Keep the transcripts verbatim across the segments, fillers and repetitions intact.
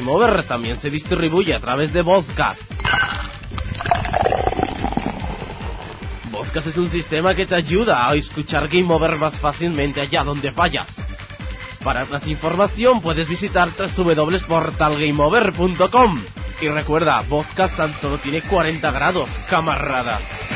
Game Over también se distribuye a través de Vodcast. Vodcast es un sistema que te ayuda a escuchar Game Over más fácilmente allá donde fallas. Para más información puedes visitar doble u doble u doble u punto portal game over punto com. Y recuerda, Vodcast tan solo tiene cuarenta grados, camarada.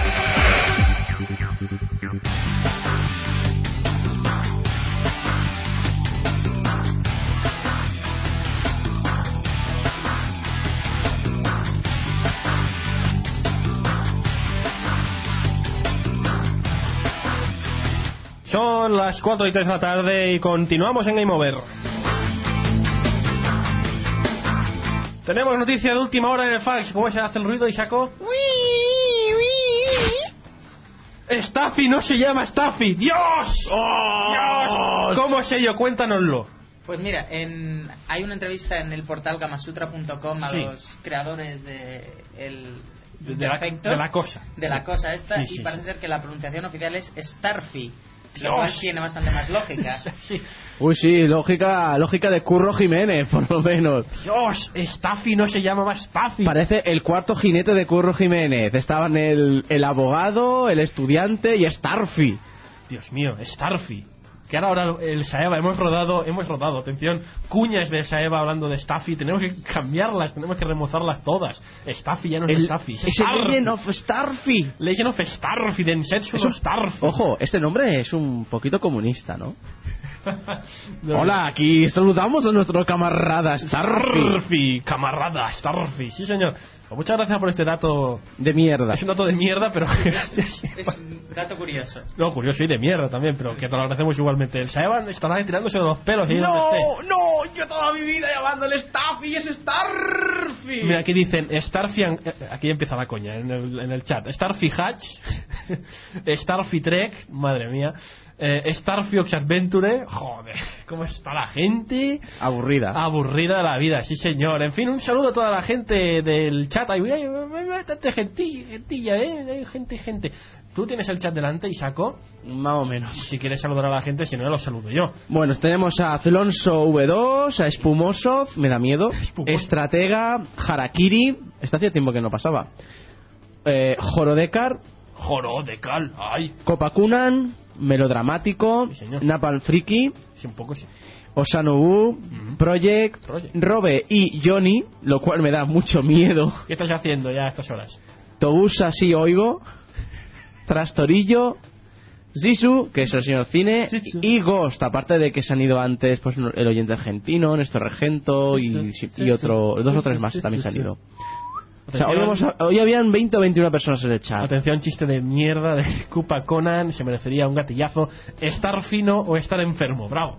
Son las cuatro y tres de la tarde y continuamos en Game Over. Tenemos noticia de última hora en el fax. ¿Cómo se hace el ruido, Isako? Staffy no se llama Staffy. ¡Dios! ¡Oh! ¡Dios! ¿Cómo es ello? Cuéntanoslo. Pues mira, en, hay una entrevista en el portal gamasutra punto com a Sí. los creadores de el De, de, la, defecto, de la cosa. de la cosa esta, Sí, sí, y parece sí. ser que la pronunciación oficial es Starfy, lo Dios. cual tiene bastante más lógica. Sí. Uy, sí, lógica, lógica de Curro Jiménez, por lo menos. Dios, Staffy no se llama más Staffy. Parece el cuarto jinete de Curro Jiménez. Estaban el, el abogado, el estudiante y Starfy. Dios mío, Starfy. Que ahora, ahora el Saeva, hemos rodado, hemos rodado, atención, cuñas de Saeva hablando de Staffy, tenemos que cambiarlas, tenemos que remozarlas todas. Staffy ya no es El, Staffy, es es el Starfy. Legend of Starfy. Legend of Starfy, de Densetsu no Starfy. Ojo, este nombre es un poquito comunista, ¿no? No. Hola, aquí saludamos a nuestro camarada Starfy. Starfy, camarada, Starfy, sí señor. Pues muchas gracias por este dato. De mierda. Es un dato de mierda, pero gracias. Es un dato curioso. No, curioso y de mierda también, pero que te lo agradecemos igualmente. El Saeva estará tirándose de los pelos. ahí donde esté. no, yo toda mi vida llamándole Staffy, es Starfy. Mira, aquí dicen Starfy, and- eh, aquí empieza la coña en el, en el chat. Starfy Hatch, Starfy Trek, madre mía, eh, Starfy Ox Adventure, joder, cómo está la gente Aburrida. aburrida de la vida, sí señor. En fin, un saludo a toda la gente del chat. Hay, hay, hay bastante gentilla, gentilla, eh, hay gente, gente. Tú tienes el chat delante, Isako. Más o menos. Si quieres saludar a la gente, si no, lo saludo yo. Bueno, tenemos a Celonso V dos, a Espumoso, me da miedo, Espumoso. Estratega, Harakiri, está hacía tiempo que no pasaba, eh, Jorodekar, Joro de cal, ay, Kopakunan, Melodramático, Sí, señor. Napalm Friki, sí, un poco sí. Osanobu, Ujú. Project, Project. Robe y Johnny, lo cual me da mucho miedo, ¿Qué estás haciendo ya a estas horas? Tobusa sí oigo, Trastorillo, Zisu, que es el señor Cine, Zisu. y Ghost, aparte de que se han ido antes pues el oyente argentino, Néstor Regento y, Zisu, y otro, Zisu, dos o tres Zisu, más Zisu, también se han Zisu. ido. O sea, hoy, Atención. hemos- hoy habían veinte o veintiuna personas en el chat. Atención, chiste de mierda de Koopa Conan, se merecería un gatillazo. Estar fino o estar enfermo, bravo.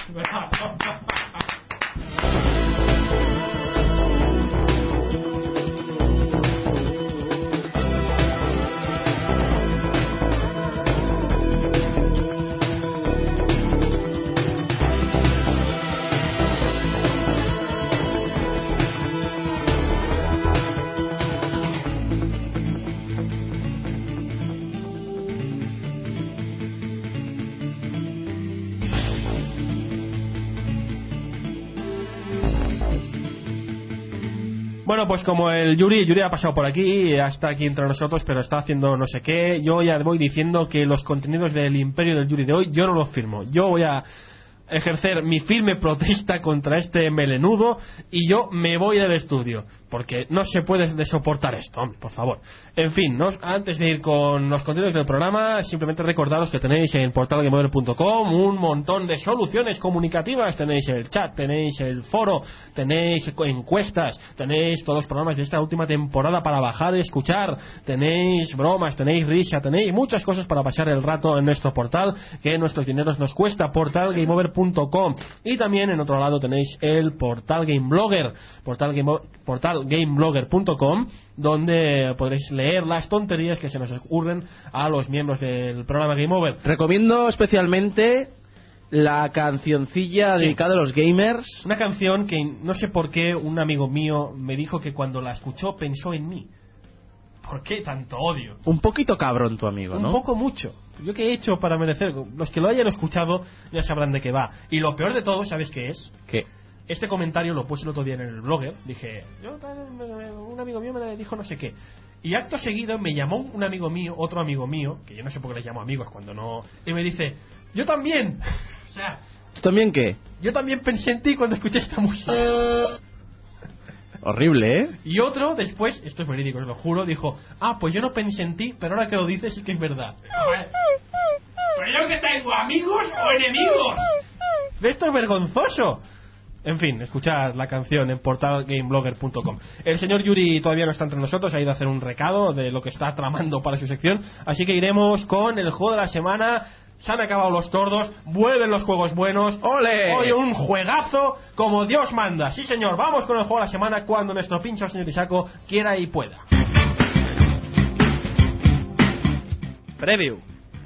Bueno, pues como el Yuri, el Yuri ha pasado por aquí, está aquí entre nosotros, pero está haciendo no sé qué. Yo ya voy diciendo que los contenidos del Imperio del Yuri de hoy, yo no los firmo. Yo voy a ejercer mi firme protesta contra este melenudo y yo me voy del estudio, porque no se puede de soportar esto, hombre, por favor. En fin, ¿no? Antes de ir con los contenidos del programa, simplemente recordaros que tenéis en portal game over punto com un montón de soluciones comunicativas. Tenéis el chat, tenéis el foro, tenéis encuestas, tenéis todos los programas de esta última temporada para bajar y escuchar, tenéis bromas, tenéis risa, tenéis muchas cosas para pasar el rato en nuestro portal, que nuestros dineros nos cuesta, portal game over punto com. Y también en otro lado tenéis el portal Game Blogger, portal game, portal game blogger punto com, donde podréis leer las tonterías que se nos ocurren a los miembros del programa Game Over. Recomiendo especialmente la cancioncilla Sí. dedicada a los gamers. Una canción que no sé por qué un amigo mío me dijo que cuando la escuchó pensó en mí. ¿Por qué tanto odio? Un poquito cabrón tu amigo, ¿no? Un poco mucho. ¿Yo qué he hecho para merecer? Los que lo hayan escuchado ya sabrán de qué va. Y lo peor de todo, ¿sabes qué es? ¿Qué? Este comentario lo puse el otro día en el blogger. Dije, yo, un amigo mío me dijo no sé qué. Y acto seguido me llamó un amigo mío, otro amigo mío, que yo no sé por qué les llamo amigos cuando no... Y me dice, yo también. O sea... ¿Tú también qué? Yo también pensé en ti cuando escuché esta música. Horrible, ¿eh? Y otro, después, esto es verídico, os lo juro, dijo, ah, pues yo no pensé en ti, pero ahora que lo dices sí que es verdad. ¿Pero yo que tengo, amigos o enemigos? Esto es vergonzoso. En fin, escuchad la canción en portal game blogger punto com. El señor Yuri todavía no está entre nosotros, ha ido a hacer un recado de lo que está tramando para su sección, así que iremos con el juego de la semana. Se han acabado los tordos, vuelven los juegos buenos. ¡Ole! Hoy un juegazo como Dios manda. Sí, señor, vamos con el juego de la semana cuando nuestro pincho señor Isaco quiera y pueda. Preview.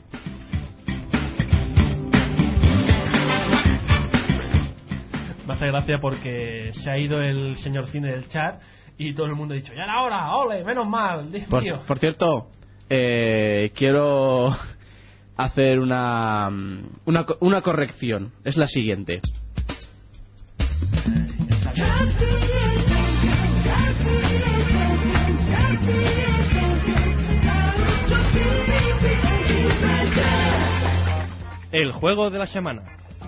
Me hace gracia porque se ha ido el señor cine del chat y todo el mundo ha dicho, ya era hora, ole, menos mal, Dios Por, mío. por cierto, eh, quiero hacer una, una una corrección. Es la siguiente. El juego de la semana.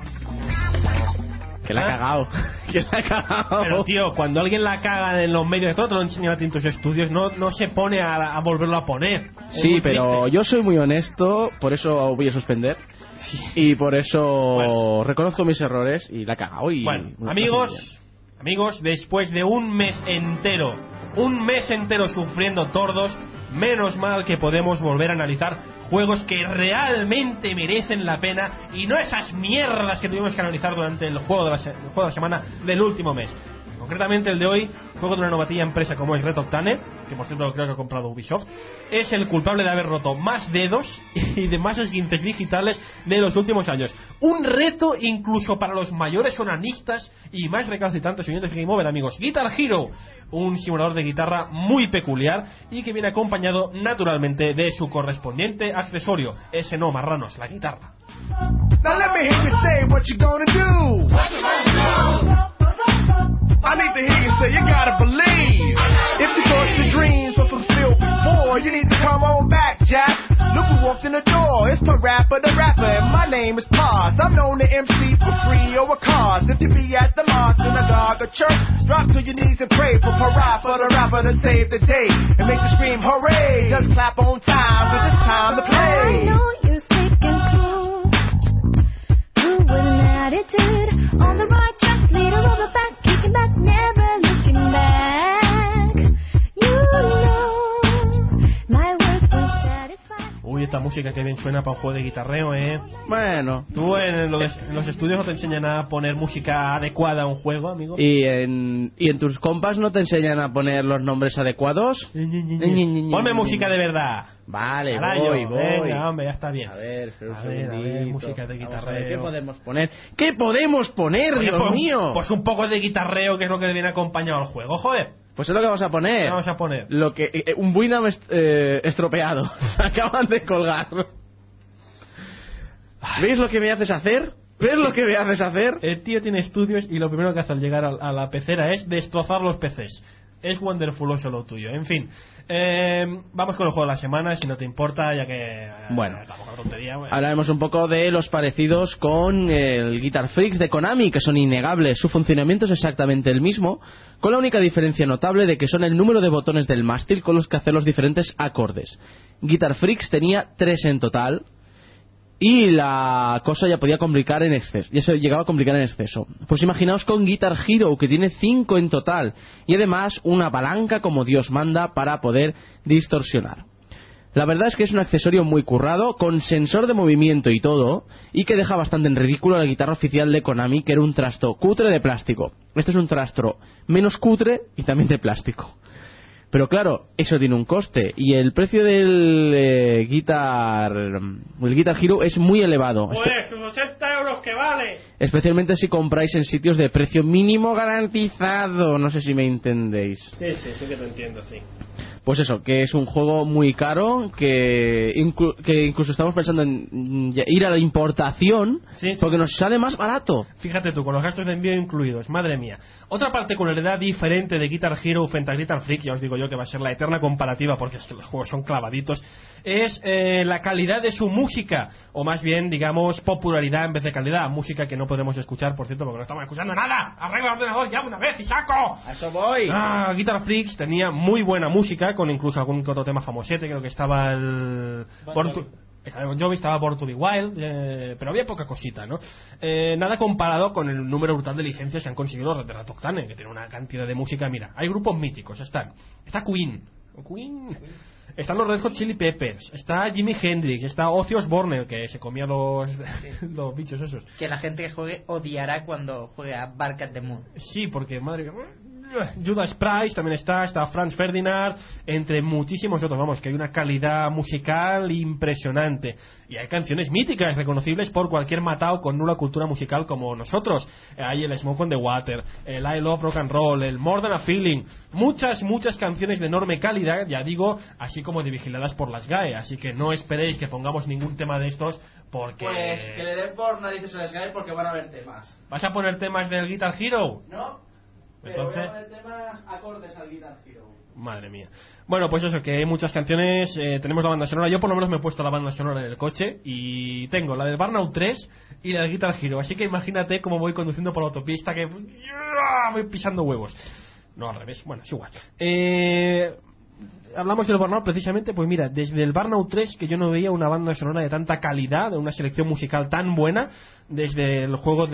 Que la ha cagado. Que la ha cagado. Pero tío, cuando alguien la caga en los medios de todo, te lo enseñan a ti en tus estudios, no, no se pone a, a volverlo a poner. Es Sí, muy pero triste. yo soy muy honesto, por eso voy a suspender. Y por eso Bueno. reconozco mis errores y la he cagado. Y Bueno, muy amigos, amigos, después de un mes entero, un mes entero sufriendo tordos, menos mal que podemos volver a analizar juegos que realmente merecen la pena y no esas mierdas que tuvimos que analizar durante el juego de la, se- el juego de la semana del último mes. Concretamente el de hoy, juego de una novatilla empresa como es Red Octane, que por cierto creo que ha comprado Ubisoft, es el culpable de haber roto más dedos y de más esguinces digitales de los últimos años. Un reto incluso para los mayores onanistas y más recalcitrantes oyentes de Game Over, amigos. Guitar Hero, un simulador de guitarra muy peculiar y que viene acompañado naturalmente de su correspondiente accesorio, ese no, marranos, la guitarra. Now let me hear you say what you gonna do. What you gonna do? I need to hear you say you gotta believe. If you thought your dreams were fulfilled before, you need to come on back, Jack. Look who walked in the door. It's the rapper, the rapper, and my name is Paz. I'm known to M C for free or a cause. If you be at the mosque, synagogue, or church, drop to your knees and pray for Parah, for the rapper to save the day and make you scream hooray. Just clap on time, but it's time to play. I know you're speaking cool, cool with an attitude, on the right track, leader of the back, kicking back, never looking back. You know my words will satisfy. Uy, esta música que bien suena para un juego de guitarreo, eh. Bueno. ¿Tú en los, en los estudios no te enseñan a poner música adecuada a un juego, amigo? ¿Y en, ¿Y en tus compas no te enseñan a poner los nombres adecuados? Ponme música de verdad. Vale, Carayo, voy, voy. Venga, hombre, ya está bien. A ver, espera un a ver, a ver, segundito. música de Vamos a ver, guitarreo. ¿qué podemos poner? ¿Qué podemos poner, Oye, Dios pues, mío? Pues un poco de guitarreo, que es lo que viene acompañado al juego, joder. Pues es lo que vamos a poner. ¿Qué vamos a poner? Lo que, eh, un Winamp est- eh, estropeado. Se acaban de colgar. ¿Veis lo que me haces hacer? ¿Ves lo que me haces hacer? El tío tiene estudios y lo primero que hace al llegar a, a la pecera es destrozar los P Cs. Es wonderfuloso lo tuyo. En fin, eh, vamos con el juego de la semana, si no te importa, ya que... eh, Bueno. tampoco es tontería, bueno. Hablaremos un poco de los parecidos con el Guitar Freaks de Konami, que son innegables. Su funcionamiento es exactamente el mismo, con la única diferencia notable de que son el número de botones del mástil con los que hacer los diferentes acordes. Guitar Freaks tenía tres en total, y la cosa ya podía complicar en exceso, ya se llegaba a complicar en exceso. Pues imaginaos con Guitar Hero, que tiene cinco en total, y además una palanca como Dios manda para poder distorsionar. La verdad es que es un accesorio muy currado, con sensor de movimiento y todo, y que deja bastante en ridículo la guitarra oficial de Konami, que era un trasto cutre de plástico. Este es un trasto menos cutre y también de plástico. Pero claro, eso tiene un coste, y el precio del eh, Guitar el Guitar Hero es muy elevado. Pues sus ochenta euros que vale. Especialmente si compráis en sitios de precio mínimo garantizado. No sé si me entendéis. Sí, sí, sí que te entiendo, sí. Pues eso, que es un juego muy caro, que, inclu- que incluso estamos pensando en mm, ir a la importación, Sí, sí. porque nos sale más barato. Fíjate tú, con los gastos de envío incluidos, madre mía. Otra particularidad diferente de Guitar Hero frente a Guitar Freak, ya os digo yo que va a ser la eterna comparativa, porque es que los juegos son clavaditos, es eh, la calidad de su música, o más bien, digamos, popularidad en vez de calidad. Música que no podemos escuchar, por cierto, porque no estamos escuchando nada. ¡Arregla el ordenador ya una vez y saco! ¡A eso voy! Ah, Guitar Freak tenía muy buena música, con incluso algún que otro tema famosete, creo que estaba el... Born to- Yo estaba Born to be Wild, eh, pero había poca cosita, ¿no? Eh, nada comparado con el número brutal de licencias que han conseguido los de Red Octane, que tiene una cantidad de música. Mira, hay grupos míticos, están. Está Queen. Queen. Están los Red Hot Chili Peppers, está Jimi Hendrix, está Ozzy Osbourne, que se comía los, los bichos esos. Que la gente que juegue odiará cuando juegue a Bark at the Moon. Sí, porque, madre mía, Judas Priest también está, está Franz Ferdinand, entre muchísimos otros. Vamos, que hay una calidad musical impresionante. Y hay canciones míticas, reconocibles por cualquier matao con nula cultura musical como nosotros. Hay el Smoke on the Water, el I Love Rock and Roll, el More Than a Feeling. Muchas, muchas canciones de enorme calidad, ya digo, así como de vigiladas por las G A E. Así que no esperéis que pongamos ningún tema de estos, porque... Pues que le den por narices a las G A E porque van a haber temas. ¿Vas a poner temas del Guitar Hero? ¿No? Entonces... Pero voy a poner temas acordes al Guitar Hero. Madre mía. Bueno, pues eso, que hay muchas canciones. eh, Tenemos la banda sonora. Yo por lo menos me he puesto la banda sonora en el coche. Y tengo la del Burnout tres y la del Guitar Hero. Así que imagínate cómo voy conduciendo por la autopista, que voy pisando huevos. No, al revés. Bueno, es igual. Eh... Hablamos del Burnout precisamente. Pues mira, desde el Burnout tres, que yo no veía una banda sonora de tanta calidad, de una selección musical tan buena, desde el juego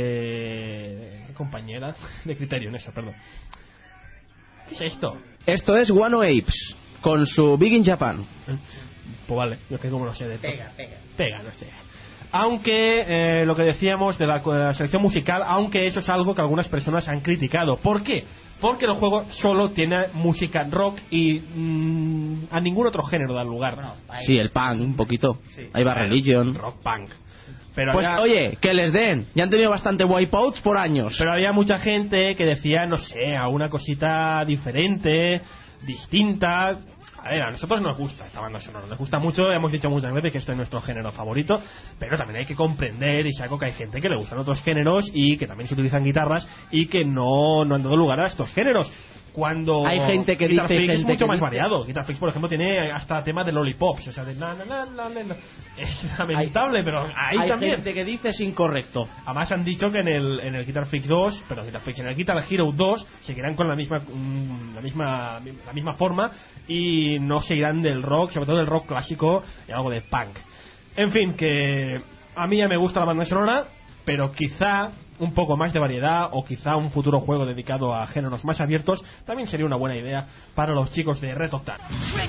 de... ¿Qué compañera? De Criterion, eso, perdón. ¿Qué es esto? Esto es One Apes, con su Big in Japan. Pues vale, yo que como no sé de esto. Pega, pega. Pega, no sé. Aunque, eh, lo que decíamos de la, de la selección musical, aunque eso es algo que algunas personas han criticado. ¿Por qué? Porque el juego solo tiene música rock y mmm, a ningún otro género da lugar. Bueno, ahí- Sí, el punk, un poquito. Sí. Ahí va Religion. Rock punk. Pero Pues había, oye, que les den. Ya han tenido bastante wipeouts por años. pero había mucha gente que decía, no sé, a una cosita diferente, distinta. A ver, a nosotros nos gusta esta banda sonora, nos gusta mucho, hemos dicho muchas veces que este es nuestro género favorito, pero también hay que comprender y saco que hay gente que le gustan otros géneros y que también se utilizan guitarras y que no, no han dado lugar a estos géneros. Cuando Hay gente que Guitar dice y Freak es gente mucho que más dice. variado. Guitar Freak, por ejemplo, tiene hasta temas de lollipops, o sea, de na, na, na, na, na, na. Es lamentable, pero ahí Hay también. gente que dice es incorrecto. Además han dicho que en el, en el Guitar Freak dos, perdón, Guitar Freak, en el Guitar Hero dos seguirán con la misma, mm, la misma la misma forma y no seguirán del rock, sobre todo del rock clásico y algo de punk. En fin, que a mí ya me gusta la banda sonora, pero quizá un poco más de variedad o quizá un futuro juego dedicado a géneros más abiertos también sería una buena idea para los chicos de Red Octane.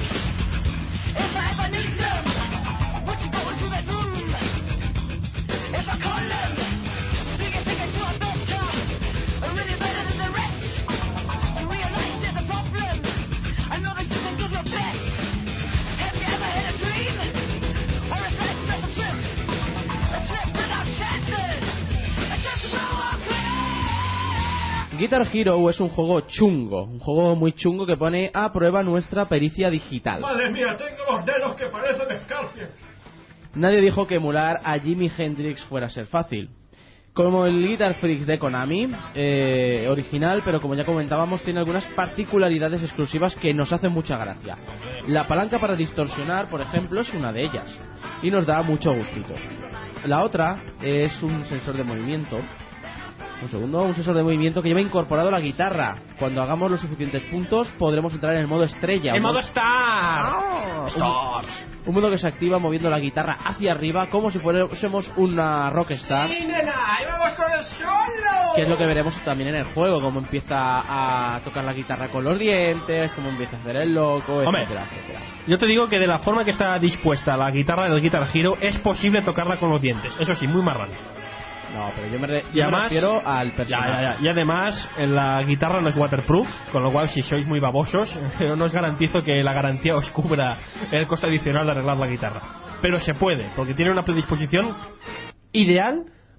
Guitar Hero es un juego chungo, un juego muy chungo que pone a prueba nuestra pericia digital. Madre mía, tengo los dedos que parecen descalcios. Nadie dijo que emular a Jimi Hendrix fuera a ser fácil. Como el Guitar Freak de Konami, eh, original, pero como ya comentábamos, tiene algunas particularidades exclusivas que nos hacen mucha gracia. La palanca para distorsionar, por ejemplo, es una de ellas, y nos da mucho gustito. La otra es un sensor de movimiento. Un segundo, un sensor de movimiento que lleva incorporado la guitarra. Cuando hagamos los suficientes puntos, podremos entrar en el modo estrella. ¡El un modo modo- Star! ¡Ah! ¡Stars! Un modo que se activa moviendo la guitarra hacia arriba como si fuésemos una rockstar. ¡Sí, nena! ¡Ahí vamos con el solo! Que es lo que veremos también en el juego, cómo empieza a tocar la guitarra con los dientes, cómo empieza a hacer el loco, Hombre. etcétera, etcétera. Yo te digo que de la forma que está dispuesta la guitarra del Guitar Hero es posible tocarla con los dientes. Eso sí, muy marrano. No, pero yo me, re- Y yo me además, refiero al ya, personaje. ya, ya. Y además, en la guitarra no es waterproof, con lo cual si sois muy babosos, no os garantizo que la garantía os cubra el coste adicional de arreglar la guitarra. Pero se puede, porque tiene una predisposición ideal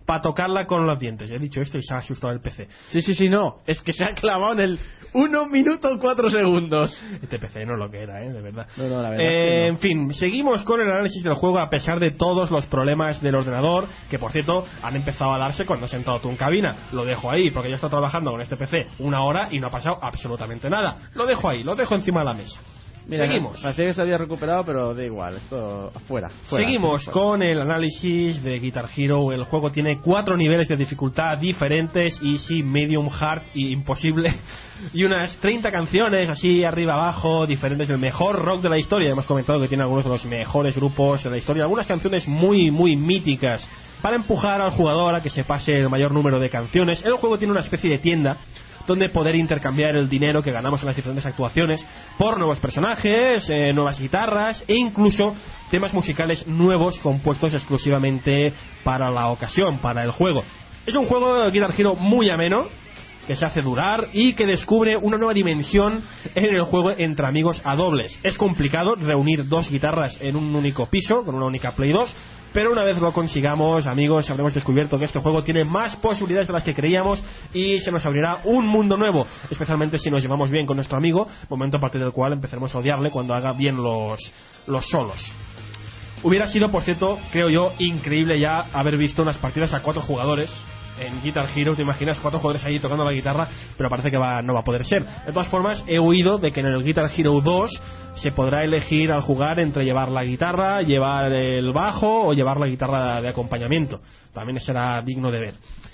para tocarla con los dientes. He dicho esto y se ha asustado el P C. Sí, sí, sí, no. Es que se ha clavado en el uno minuto cuatro segundos. Este P C no es lo que era, ¿eh? De verdad. No, no, la verdad Eh, es que no. En fin, seguimos con el análisis del juego a pesar de todos los problemas del ordenador, que por cierto han empezado a darse cuando has entrado tú en cabina. Lo dejo ahí porque yo he estado trabajando con este P C una hora y no ha pasado absolutamente nada. Lo dejo ahí, lo dejo encima de la mesa. Mira, Seguimos. parecía que se había recuperado, pero da igual, esto fuera. fuera Seguimos fuera. con el análisis de Guitar Hero. El juego tiene cuatro niveles de dificultad diferentes: easy, medium, hard y imposible. Y unas treinta canciones así arriba abajo, diferentes del mejor rock de la historia. Hemos comentado que tiene algunos de los mejores grupos de la historia. Algunas canciones muy, muy míticas para empujar al jugador a que se pase el mayor número de canciones. El juego tiene una especie de tienda donde poder intercambiar el dinero que ganamos en las diferentes actuaciones por nuevos personajes, eh, nuevas guitarras e incluso temas musicales nuevos compuestos exclusivamente para la ocasión, para el juego. Es un juego de Guitar Hero muy ameno, que se hace durar y que descubre una nueva dimensión en el juego entre amigos a dobles. Es complicado reunir dos guitarras en un único piso, con una única Play dos, pero una vez lo consigamos, amigos, habremos descubierto que este juego tiene más posibilidades de las que creíamos y se nos abrirá un mundo nuevo, especialmente si nos llevamos bien con nuestro amigo, momento a partir del cual empezaremos a odiarle cuando haga bien los, los solos. Hubiera sido, por cierto, creo yo, increíble ya haber visto unas partidas a cuatro jugadores en Guitar Hero. Te imaginas cuatro jugadores ahí tocando la guitarra, pero parece que va, no va a poder ser. De todas formas, he oído de que en el Guitar Hero dos se podrá elegir al jugar entre llevar la guitarra, llevar el bajo o llevar la guitarra de acompañamiento. También será digno de ver.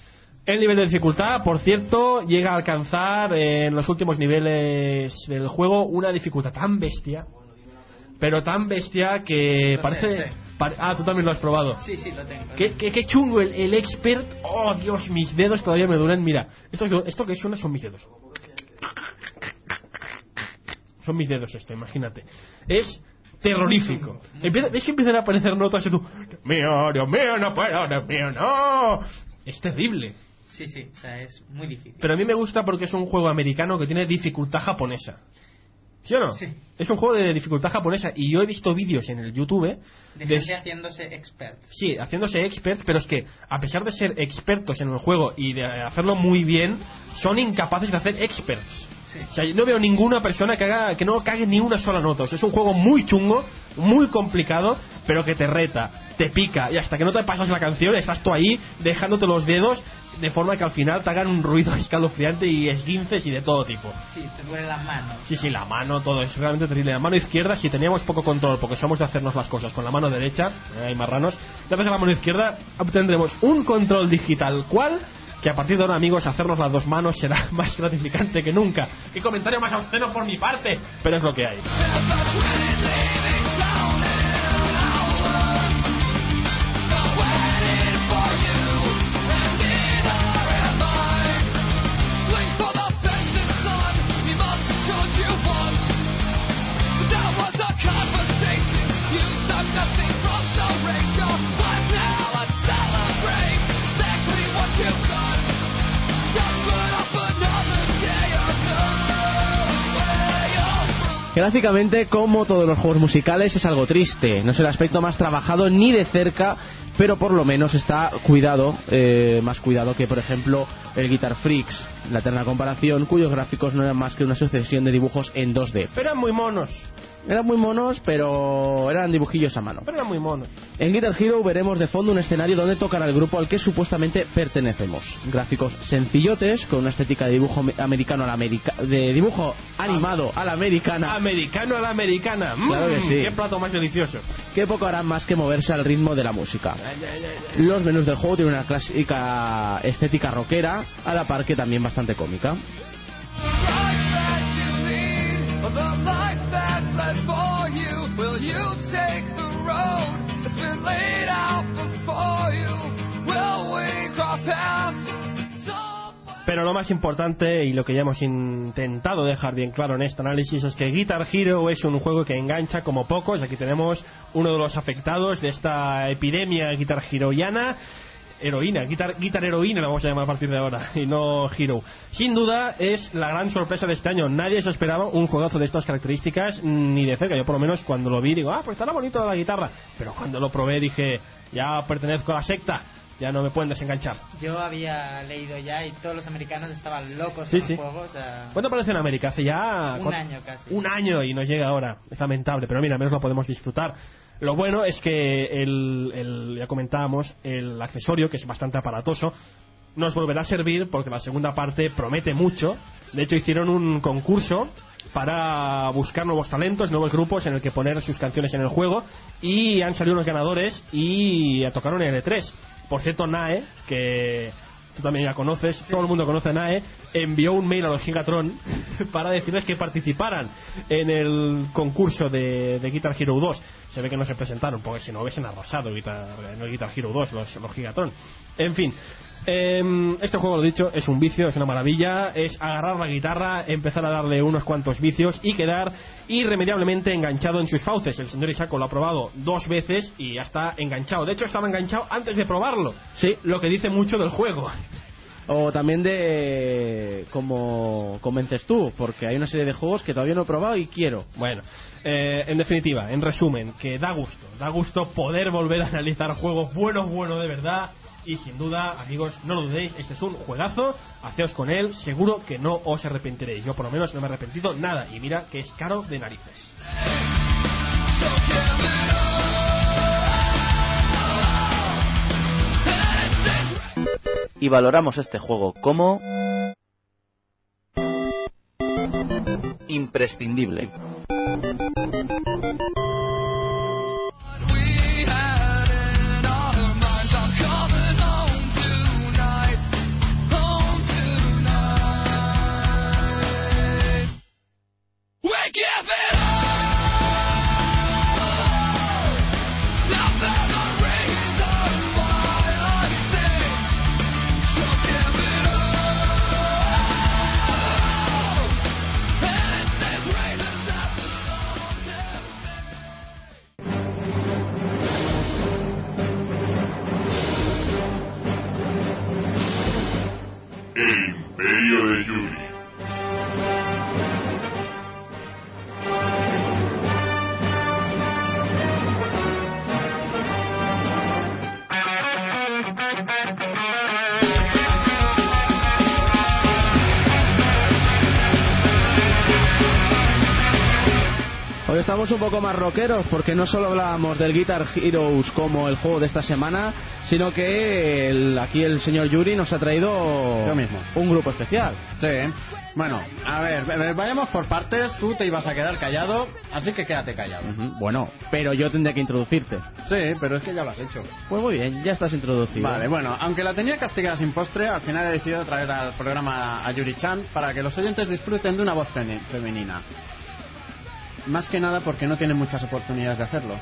El nivel de dificultad, por cierto, llega a alcanzar eh, en los últimos niveles del juego una dificultad tan bestia, pero tan bestia que Lo parece... sé, sí. pare- ah, tú también lo has probado. Sí, sí, lo tengo. Qué, qué, qué chungo el, el expert. Oh, Dios, mis dedos todavía me duelen. Mira, esto, esto que suena son mis dedos. Son mis dedos esto, imagínate. Es terrorífico. Empieza, ¿ves que empiezan a aparecer notas y tú... Dios mío, Dios mío, no puedo, Dios mío, no. Es terrible. Sí, sí, o sea, es muy difícil. Pero a mí me gusta porque es un juego americano que tiene dificultad japonesa. ¿Sí o no? Sí. Es un juego de dificultad japonesa y yo he visto vídeos en el YouTube De de... gente haciéndose experts. Sí, haciéndose experts, pero es que a pesar de ser expertos en el juego y de hacerlo muy bien, son incapaces de hacer experts. Sí. O sea, yo no veo ninguna persona que haga que no cague ni una sola nota. O sea, es un juego muy chungo, muy complicado, pero que te reta, te pica, y hasta que no te pasas la canción estás tú ahí dejándote los dedos de forma que al final te hagan un ruido escalofriante y esguinces y de todo tipo. Sí, te duele las manos. Sí, sí, la mano, todo es realmente terrible. La mano izquierda, si teníamos poco control porque somos de hacernos las cosas con la mano derecha, eh, hay marranos, entonces a la mano izquierda obtendremos un control digital, ¿cuál? Que a partir de ahora, amigos, hacernos las dos manos será más gratificante que nunca. ¡Qué comentario más obsceno por mi parte! Pero es lo que hay. Gráficamente, como todos los juegos musicales, es algo triste. No es el aspecto más trabajado ni de cerca, pero por lo menos está cuidado, eh, más cuidado que, por ejemplo, el Guitar Freaks, la eterna comparación, cuyos gráficos no eran más que una sucesión de dibujos en dos D. Pero eran muy monos. Eran muy monos, pero eran dibujillos a mano. Pero eran muy monos. En Guitar Hero veremos de fondo un escenario donde tocará el grupo al que supuestamente pertenecemos. Gráficos sencillotes, con una estética de dibujo americano a la america de dibujo animado a la americana. Americano a la americana. Mm, Claro que sí. Qué plato más delicioso. Que poco harán más que moverse al ritmo de la música. Los menús del juego tienen una clásica estética rockera, a la par que también bastante cómica. Pero lo más importante y lo que ya hemos intentado dejar bien claro en este análisis es que Guitar Hero es un juego que engancha como pocos. Aquí tenemos uno de los afectados de esta epidemia Guitar Heroiana. Heroína, guitar, guitar heroína la vamos a llamar a partir de ahora, y no Hero. Sin duda es la gran sorpresa de este año. Nadie se esperaba un juegazo de estas características ni de cerca. Yo por lo menos cuando lo vi digo, ah, pues estará bonito la guitarra. Pero cuando lo probé dije, ya pertenezco a la secta. ya no me pueden desenganchar. Yo había leído ya y todos los americanos estaban locos Sí, con sí. el juego. O sea, ¿Cuándo aparece en América? Hace ya... un ¿cuánto? año casi. Un año y nos llega ahora. Es lamentable, pero mira, al menos lo podemos disfrutar. Lo bueno es que el, el ya comentábamos, el accesorio, que es bastante aparatoso, nos volverá a servir porque la segunda parte promete mucho. De hecho, hicieron un concurso para buscar nuevos talentos, nuevos grupos en el que poner sus canciones en el juego, y han salido unos ganadores y tocaron en E tres. Por cierto, Nae, que tú también ya conoces, sí. Todo el mundo conoce a Nae, envió un mail a los Gigatron para decirles que participaran en el concurso de, de Guitar Hero dos. Se ve que no se presentaron, porque si no hubiesen arrasado Guitar, no Guitar Hero dos los, los Gigatron. En fin, eh, este juego, lo dicho, es un vicio, es una maravilla. Es agarrar la guitarra, empezar a darle unos cuantos vicios y quedar irremediablemente enganchado en sus fauces. El señor Isako lo ha probado dos veces y ya está enganchado. De hecho, estaba enganchado antes de probarlo. Sí. Lo que dice mucho del juego. O también de como comentes tú, porque hay una serie de juegos que todavía no he probado y quiero. Bueno, eh, en definitiva, en resumen, que da gusto, da gusto poder volver a analizar juegos buenos, buenos de verdad. Y sin duda, amigos, no lo dudéis, este es un juegazo, haceos con él, seguro que no os arrepentiréis. Yo por lo menos no me he arrepentido nada, y mira que es caro de narices. Y valoramos este juego como imprescindible. El Imperio de Yuri. Hoy estamos un poco más rockeros porque no solo hablábamos del Guitar Heroes como el juego de esta semana, sino que el, aquí el señor Yuri nos ha traído Yo mismo. un grupo especial. Sí, bueno, a ver, vayamos por partes. Tú te ibas a quedar callado, así que quédate callado. Uh-huh. Bueno, pero yo tendría que introducirte. Sí, pero es que ya lo has hecho. Pues muy bien, ya estás introducido. Vale, bueno, aunque la tenía castigada sin postre, al final he decidido traer al programa a Yuri-chan para que los oyentes disfruten de una voz femenina. Más que nada porque no tienen muchas oportunidades de hacerlo.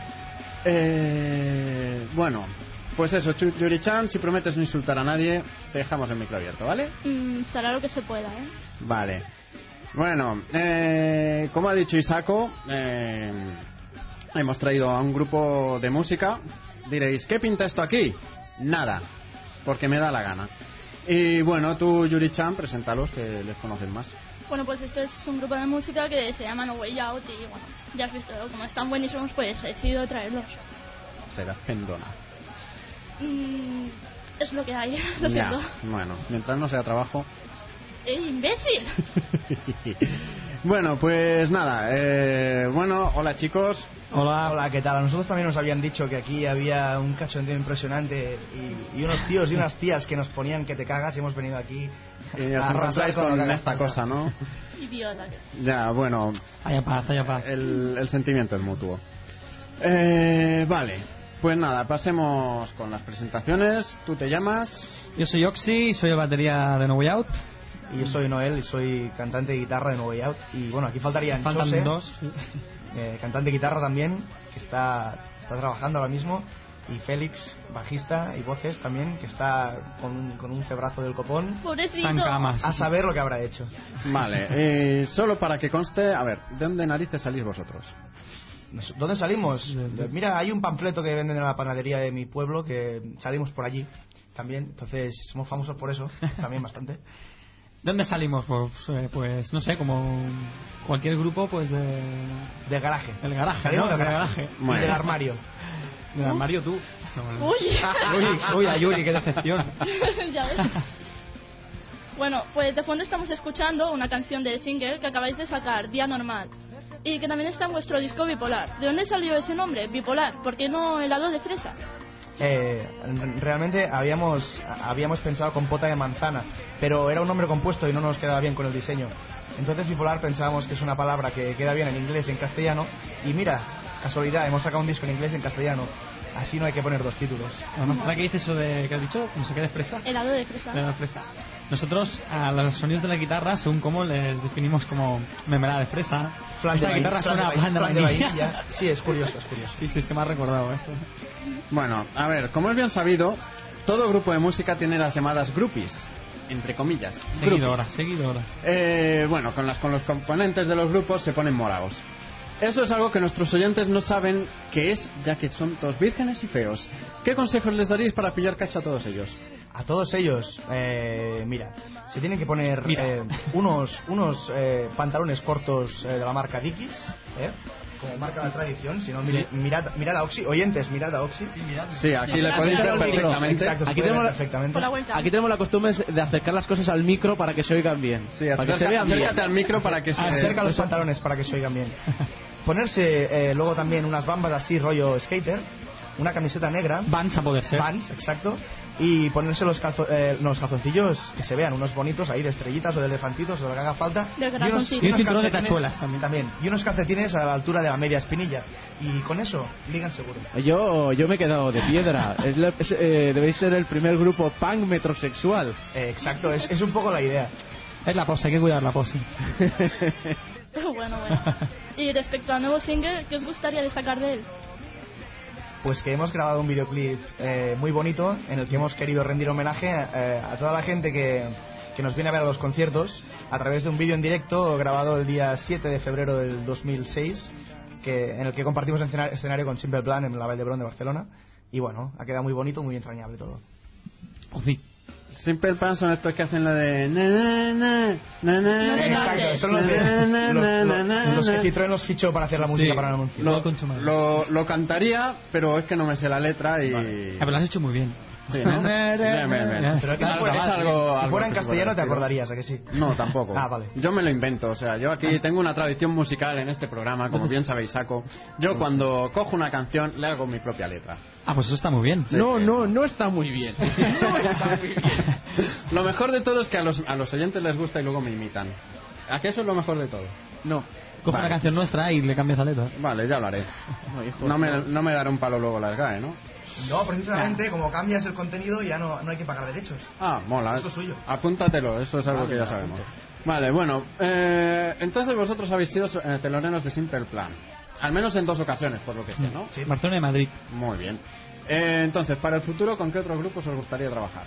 Eh, bueno, pues eso, Yuri-chan, si prometes no insultar a nadie, te dejamos el micro abierto, ¿vale? Mm, será lo que se pueda, ¿eh? Vale. Bueno, eh, como ha dicho Isako, eh, hemos traído a un grupo de música. Diréis, ¿qué pinta esto aquí? Nada, porque me da la gana. Y bueno, tú, Yuri-chan, preséntalos, que les conocen más. Bueno, pues esto es un grupo de música que se llama No Way Out y bueno, ya has visto, como están buenísimos, pues he decidido traerlos. Serás pendona. Mm, es lo que hay, lo Ya, siento. bueno, mientras no sea trabajo. ¡Eh, imbécil! Bueno, pues nada, eh, bueno, hola chicos. Hola. Hola, ¿qué tal? A nosotros también nos habían dicho que aquí había un cachondeo impresionante y, y unos tíos y unas tías que nos ponían que te cagas y hemos venido aquí Y a os arrasar encontráis con lo con que haga esta falta. cosa, ¿no? Idiota. Ya, bueno, Haya paz, haya paz. el, el sentimiento es mutuo. Eh, vale, pues nada, pasemos con las presentaciones. ¿Tú te llamas? Yo soy Oxy, soy de batería de No Way Out. Y yo soy Noel y soy cantante de guitarra de No Way Out. Y bueno, aquí faltarían Faltan Chose, dos. Sí. eh, cantante de guitarra también, que está, está trabajando ahora mismo. Y Félix, bajista y voces también, que está con, un- con un febrazo del copón. Pobrecito. Está en camas. A saber lo que habrá hecho. Vale, eh, solo para que conste, a ver, ¿de dónde narices salís vosotros? Nos- ¿Dónde salimos? Mira, hay un panfleto que venden en la panadería de mi pueblo que salimos por allí también. Entonces, somos famosos por eso, también bastante. ¿De dónde salimos? Pues, eh, pues no sé, como cualquier grupo, pues de... Del garaje. El garaje, Salimos ¿no? del Del garaje. garaje. Y del armario. Del armario tú. Uy. Uy, uy, a Yuri, qué decepción. Ya ves. Bueno, pues de fondo estamos escuchando una canción de single que acabáis de sacar, Día Normal, y que también está en vuestro disco Bipolar. ¿De dónde salió ese nombre, Bipolar? ¿Por qué no helado de fresa? Eh, realmente habíamos habíamos pensado compota de manzana, pero era un nombre compuesto y no nos quedaba bien con el diseño. Entonces bipolar pensábamos que es una palabra que queda bien en inglés y en castellano, y mira, casualidad, hemos sacado un disco en inglés y en castellano. Así no hay que poner dos títulos. Además, ¿ahora qué dices eso de que has dicho? No sé qué de fresa. Helado de fresa. Helado de fresa. Nosotros a los sonidos de la guitarra, según cómo les definimos como mermelada de fresa. Flan de Esta guitarra vainilla, suena a flan flan de de vainilla. vainilla. Sí, es curioso, es curioso. Sí, sí, es que me ha recordado eso. Bueno, a ver, como es bien sabido, todo grupo de música tiene las llamadas groupies, entre comillas. Seguidoras, groupies. seguidoras. Eh, bueno, con, las, con los componentes de los grupos se ponen morados. Eso es algo que nuestros oyentes no saben qué es, ya que son todos vírgenes y feos. ¿Qué consejos les daríais para pillar cacho a todos ellos? A todos ellos, eh, mira, se tienen que poner Mira. eh, unos unos eh, pantalones cortos eh, de la marca Dickies, ¿eh? Como marca la tradición, si no, mire- Sí. mirad, mirad a Oxy, oyentes, mirad a Oxy. Sí, aquí le podéis ver perfectamente. Exacto, se Aquí puede ver tenemos la- perfectamente. Por la vuelta. Aquí tenemos la costumbre de acercar las cosas al micro para que se oigan bien. Sí, para que se acerca- vean bien. acércate al micro para que se... Acerca los pantalones para que se oigan bien. Ponerse eh, luego también unas bambas así rollo skater, una camiseta negra, Vans a poder ser. Vans, exacto, y ponerse los, calzo- eh, los calzoncillos que se vean, unos bonitos ahí de estrellitas o de elefantitos o de lo que haga falta. De y unos, corazoncito. Y un cinturón de calcetines- tachuelas también. también. Y unos calcetines a la altura de la media espinilla. Y con eso, ligan seguro. Yo, yo me he quedado de piedra. Es la- es, eh, debéis ser el primer grupo punk metrosexual. Eh, exacto, es, es un poco la idea. Es la pose, hay que cuidar la pose. Bueno, bueno. Y respecto al nuevo single, ¿qué os gustaría de sacar de él? Pues que hemos grabado un videoclip eh, muy bonito en el que hemos querido rendir homenaje eh, a toda la gente que, que nos viene a ver a los conciertos a través de un vídeo en directo grabado el día siete de febrero del dos mil seis, que, en el que compartimos escena- escenario con Simple Plan en la Vall d'Hebron de Barcelona. Y bueno, ha quedado muy bonito, muy entrañable todo. Oh, sí. Simple Plan son estos que hacen la de... na, na, na, na, na, No te Exacto, pases. son los, de, Na, na, los, na, los- na, los que na. Citroën los fichó para hacer la música Sí. para el anuncio. Lo- Lo, con su madre. lo, lo cantaría, pero es que no me sé la letra y... Ah, pero lo has hecho muy bien. Sí, ¿no? Bien, bien, bien. Pero es que Es si algo- fuera, es algo- si algo fuera en que se castellano te puede decir. acordarías, ¿a que sí? No, tampoco. Ah, vale. Yo me lo invento, o sea, yo aquí tengo una tradición musical en este programa, como bien sabéis, Saco. Yo cuando cojo una canción le hago mi propia letra. Ah, pues eso está muy bien. Sí, no, sí. no, no está muy bien. No está muy bien. Lo mejor de todo es que a los, a los oyentes les gusta y luego me imitan. ¿A qué eso es lo mejor de todo? No. Coge Vale. una canción nuestra y le cambias la letra. Vale, ya lo haré. No, hijo, No me, no me daré un palo luego las GAE, ¿no? No, precisamente, como cambias el contenido ya no, no hay que pagar derechos. Ah, mola. Eso es suyo. Apúntatelo, eso es algo Vale, que ya vale. sabemos. Vale, bueno, eh, entonces vosotros habéis sido eh, teloneros de Simple Plan. Al menos en dos ocasiones, por lo que sé, ¿no? Sí. Barcelona y Madrid. Muy bien. Eh, entonces, para el futuro, ¿con qué otros grupos os gustaría trabajar?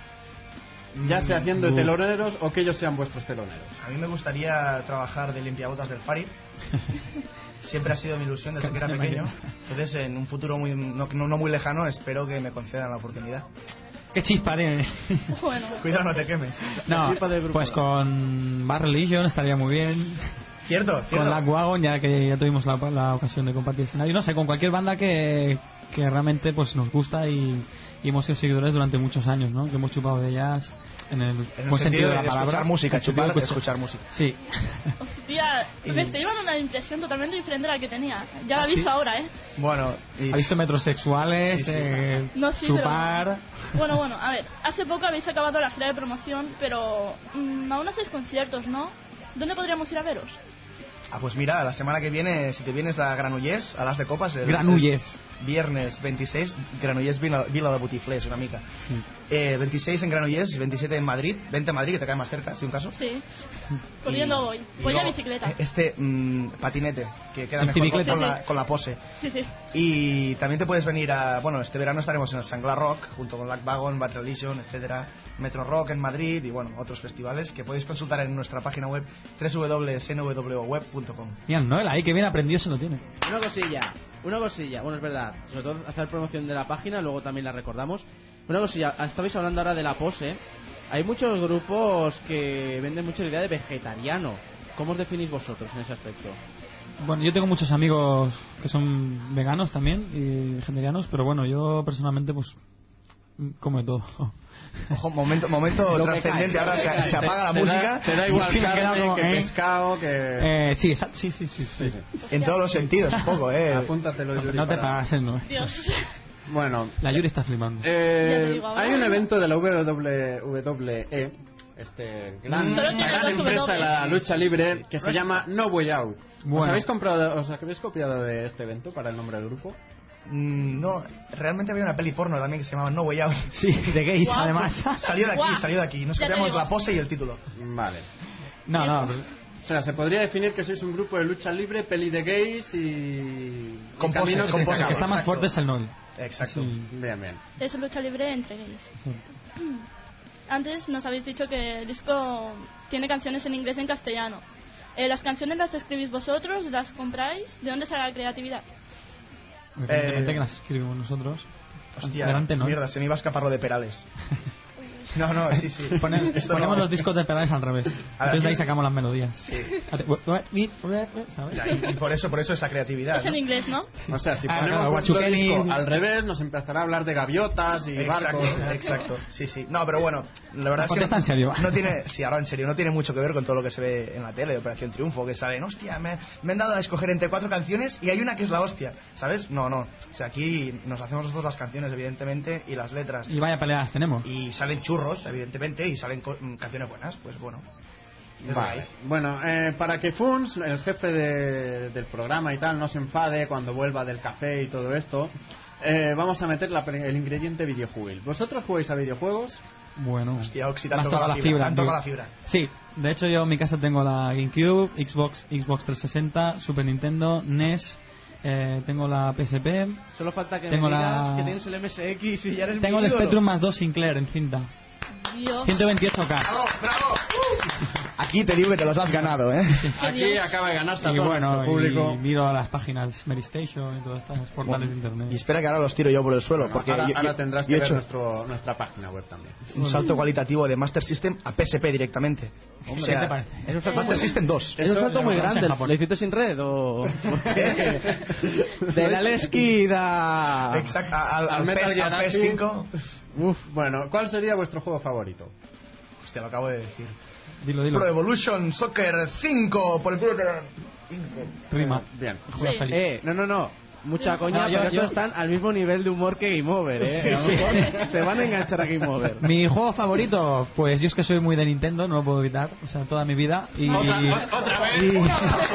Ya sea haciendo de Uf. teloneros o que ellos sean vuestros teloneros. A mí me gustaría trabajar de limpiabotas del Fari. Siempre ha sido mi ilusión desde que era pequeño. Entonces, en un futuro muy, no, no- no muy lejano, espero que me concedan la oportunidad. Qué chispa tiene. Bueno. Cuidado, no te quemes. No, Chispa del grupo. pues con Bad Religion estaría muy bien. Cierto, Con cierto. Black Wagon, ya que ya tuvimos la, la ocasión de compartir escenario. No sé, con cualquier banda que, que realmente pues nos gusta y, y hemos sido seguidores durante muchos años, ¿no? Que hemos chupado de ellas en el, En el buen sentido de de la palabra. escuchar música, En el sentido chupar, de de escuchar música. Sí. Hostia, me estoy llevando una impresión totalmente diferente a la que tenía. Ya la ¿Ah, aviso sí? ahora, ¿eh? Bueno, y Ha visto metrosexuales, Sí, sí. eh, No, sí, chupar. Bueno, bueno, a ver, hace poco habéis acabado la gira de promoción, pero mm, aún hacéis conciertos, ¿no? ¿Dónde podríamos ir a veros? Ah, pues mira, la semana que viene, si te vienes a Granollers, a las de copas... El, Granollers. el viernes veintiséis, Granollers Vila, Vila de Botiflés, una mica. Eh, veintiséis en Granollers y veintisiete en Madrid. Vente a Madrid, que te cae más cerca, si un caso. Sí. Corriendo voy. Y Voy a luego, bicicleta. eh, Este mm, patinete, que queda El mejor con, bicicleta. con Sí, la, sí. con la pose. Sí, sí. Y también te puedes venir a... Bueno, este verano estaremos en el Sangla Rock, junto con Black Wagon, Bad Religion, etcétera, Metro Rock en Madrid y, bueno, otros festivales que podéis consultar en nuestra página web doble u doble u doble u punto n w web punto com. Mira, Noel, ahí que bien aprendido se lo tiene. Una cosilla, una cosilla, bueno, es verdad, sobre todo hacer promoción de la página, luego también la recordamos. Una cosilla, estabais hablando ahora de la pose. Hay muchos grupos que venden mucho la idea de vegetariano. ¿Cómo os definís vosotros en ese aspecto? Bueno, yo tengo muchos amigos que son veganos también y vegetarianos, pero bueno, yo personalmente pues como de todo. Ojo, momento, momento trascendente, ahora se, se apaga la te música. Da, te da igual sí, carne como, que ¿eh? pescado, que... Eh, sí, exacto, sí, sí, sí, sí. En todos los sentidos, un poco, ¿eh? Apúntatelo, Yuri. No te para... pases, no. Dios. Bueno, la Yuri está flipando. Eh, hay un evento de la W W E, este gran, gran empresa de la lucha libre, que se llama No Way Out. Bueno. ¿Os habéis comprado, os habéis copiado de este evento para el nombre del grupo? Mm, no, realmente había una peli porno también que se llamaba No Way Out. Sí, de gays, wow. además. Salió de aquí, Wow. salió de aquí. Nos Ya te copiamos digo. la pose y el título. Vale. No, no. O sea, se podría definir que sois un grupo de lucha libre, peli de gays y... Con y caminos pose, que con se pose, El que está acaban. más fuerte es el Noel. Exacto. Sí. Bien, bien. Es lucha libre entre gays. Antes nos habéis dicho que el disco tiene canciones en inglés y en castellano. Eh, ¿Las canciones las escribís vosotros? ¿Las compráis? ¿De dónde sale la creatividad? Evidentemente Eh, que las escribimos nosotros. Hostia, Adelante, ¿no? mierda, se me iba a escapar lo de Perales. No, no, sí, sí. Pone- Esto ponemos no. los discos de Perales al revés. A ver, Entonces de ahí ¿qué? sacamos las melodías. Sí. ¿Sabes? Ya, y, y por eso, por eso esa creatividad. Es en ¿no? inglés, ¿no? O sea, si Ah, ponemos claro, vuestro Guachuqueni. disco al revés, nos empezará a hablar de gaviotas y Exacto, barcos. exacto. Sí, sí. No, pero bueno, la verdad es que Contesta no, en serio. no tiene, sí, ahora en serio, no tiene mucho que ver con todo lo que se ve en la tele de Operación Triunfo, que salen, hostia, me, me han dado a escoger entre cuatro canciones y hay una que es la hostia, ¿sabes? No, no. O sea, aquí nos hacemos nosotros las canciones, evidentemente, y las letras. Y vaya peleas tenemos. Y salen churros, evidentemente, y salen co- mm, canciones buenas, pues bueno. Desde Vale. ahí. Bueno, eh, para que Funs, el jefe de- del programa y tal, no se enfade cuando vuelva del café y todo esto, eh, vamos a meter la pre- el ingrediente videojuegos. ¿Vosotros jugáis a videojuegos? Bueno. Hostia, Oxy, Más tanto toca con la la fibra, fibra, tanto tío. con la fibra. Sí, de hecho yo en mi casa tengo la GameCube, Xbox, Xbox trescientos sesenta, Super Nintendo, N E S, eh, tengo la P S P, Solo falta que Tengo me digas la- que tienes el M S X y ya eres tengo mi el ídolo. Spectrum más dos Sinclair en cinta, Dios. ciento veintiocho K. ¡Bravo, bravo! Aquí te digo que te los has ganado, ¿eh? Aquí Dios. acaba de ganarse a Y todo bueno, nuestro público. y miro a las páginas Mary Station y todas estas portales de internet. Y espera que ahora los tiro yo por el suelo, Bueno, porque ahora, yo, ahora yo- tendrás yo que he ver hecho nuestro, nuestra página web también. un salto cualitativo de Master System a P S P directamente. Hombre, o sea, ¿qué te parece? Es un salto Master muy- System dos. Es un salto lo muy compramos en grande. Japón. ¿Lo hiciste sin red o...? De la esquida. Exacto, al, Al al, Metal P S, Gear al P S cinco. Uf, bueno, ¿cuál sería vuestro juego favorito? Hostia, lo acabo de decir. Dilo, dilo. Pro Evolution Soccer cinco, por el culo de... Prima. Bien. Juega Sí. feliz. Eh, no, no, no. Mucha coña, No, yo- pero yo- estos están al mismo nivel de humor que Game Over, ¿eh? A lo mejor se van a enganchar a Game Over. Mi juego favorito, pues yo es que soy muy de Nintendo, no lo puedo evitar, o sea, toda mi vida. Y, Otra, o- otra vez. y-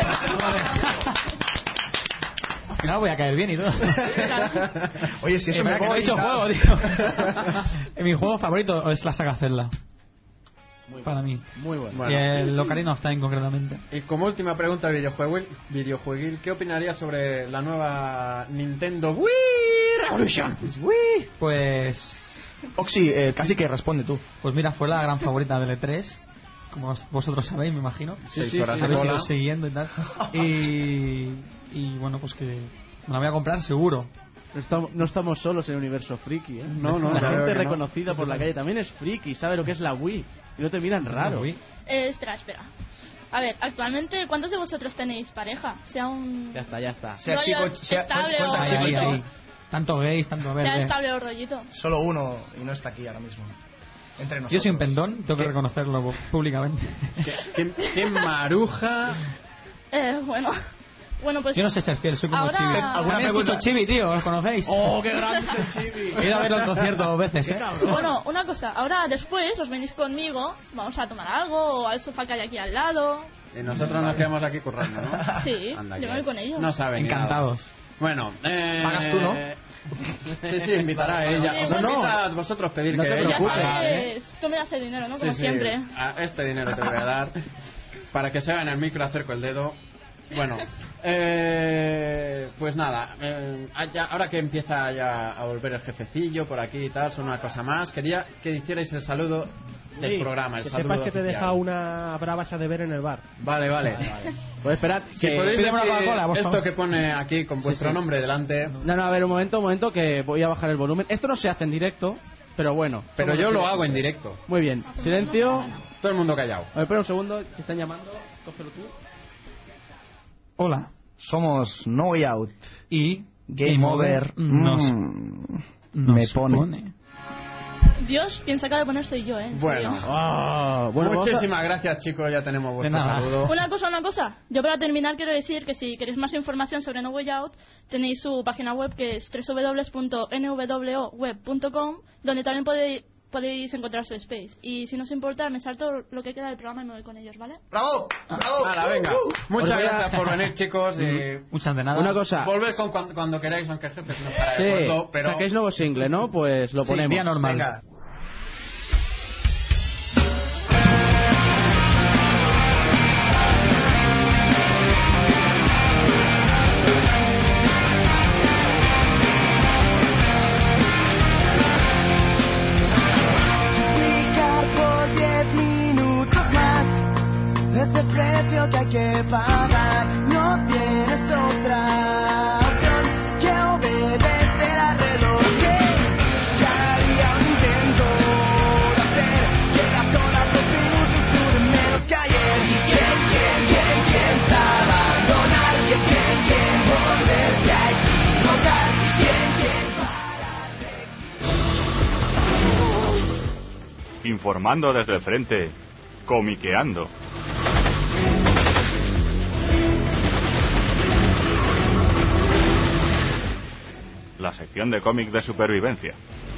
Al final voy a caer bien y todo. Oye, si eso Eh, me mira ha que no he dicho quedado juego, editado. tío. Mi juego favorito es la saga Zelda. Para mí. Muy bueno. Bueno. Y el Ocarina of Time, concretamente. Y como última pregunta videojueguil, videojueguil, ¿qué opinarías sobre la nueva Nintendo Wii Revolution? Pues. Oxy, eh, casi que responde tú. Pues mira, fue la gran favorita del E tres. Como vosotros sabéis, me imagino. Seis horas de Habéis cola. ido siguiendo y tal. Y. Y bueno, pues que. Me la voy a comprar seguro. No estamos, no estamos solos en el universo friki, ¿eh? No, no, La ya veo gente que no. reconocida por la calle también es friki, sabe lo que es la Wii. Y no te miran raro. Uy. Eh, espera, espera. A ver, actualmente, ¿cuántos de vosotros tenéis pareja? Sea un... Ya está, ya está. Sea No, chico, ya, sea, estable cuenta o Ahí, chico, ahí, rollito. ahí. Tanto gays, tanto Sea verde. estable o rollito. Solo uno y no está aquí ahora mismo. Entre nosotros. Yo soy un pendón, tengo que ¿Qué? reconocerlo públicamente. ¿Qué, qué, qué maruja? Eh, bueno. Bueno, pues... Yo no sé ser fiel, soy como Ahora- Chibi. ¿Alguna También pregunta? escucho Chibi, tío, ¿os conocéis? ¡Oh, qué grande es el Chibi! He ido a verlo en concierto dos veces, ¿eh? Bueno, una cosa. Ahora, después, os venís conmigo. Vamos a tomar algo o al sofá que hay aquí al lado. Y nosotros nos quedamos aquí currando, ¿no? Sí, Anda yo que me voy con ellos. No saben ni Encantados. nada. Bueno, eh... Pagas tú, ¿no? Sí, sí, invitará a ella. Sí, Os bueno. invita a vosotros pedir No que te ella Ya preocupes. pague, ¿eh? sabes, tú me das el dinero, ¿no? Sí, Como sí, siempre. a este dinero te voy a dar para que se vea en el micro, acerco el dedo. Bueno, eh, pues nada, eh, ya- ahora que empieza ya a volver el jefecillo por aquí y tal, son una cosa más. Quería que hicierais el saludo del Sí, programa, el que saludo sepas que te oficial. deja una bravacha de ver en el bar. Vale, vale. Pues esperad, Si que... podéis pídeme una decir Coca-Cola, por esto favor. que pone aquí con vuestro sí. nombre delante. No, no, a ver, un momento, un momento, que voy a bajar el volumen. Esto no se hace en directo, pero bueno. Pero yo lo hago en directo. Muy bien, silencio. Todo el mundo callado. A ver, espera un segundo, te están llamando. Cógelo tú. Hola. Somos No Way Out. Y Game, Game Over Over nos- mm, nos me pone. pone. Dios, quien se acaba de poner soy yo, ¿eh? En Bueno, serio. ah, bueno, muchísimas gracias, chicos. Ya tenemos vuestro De nada. saludo. Una cosa, una cosa. Yo para terminar quiero decir que si queréis más información sobre No Way Out, tenéis su página web que es doble u doble u doble u punto n w o web punto com, donde también podéis, podéis encontrar su space. Y si no os importa, me salto lo que queda del programa y me voy con ellos, ¿vale? ¡Bravo! ¡Bravo! Hala, venga. Muchas Os voy a- gracias por venir, chicos. Y Muchas de nada. Una cosa. volved con cuando, cuando queráis, aunque el jefe no estará Sí, de acuerdo, pero... saquéis nuevo single, ¿no? Pues lo Sí, ponemos. día normal. Venga. Picar por diez minutos más es el precio que hay que pagar. No tienes otra opción que obedecer al reloj. Cada día un intento de hacer que las horas dos minutos duren menos que ayer. Y quién, quién, quién piensa abandonar. Quién, quién, quién volverse a equivocar. Quién, quién parar de... Informando desde el frente, comiqueando. La sección de cómic de supervivencia.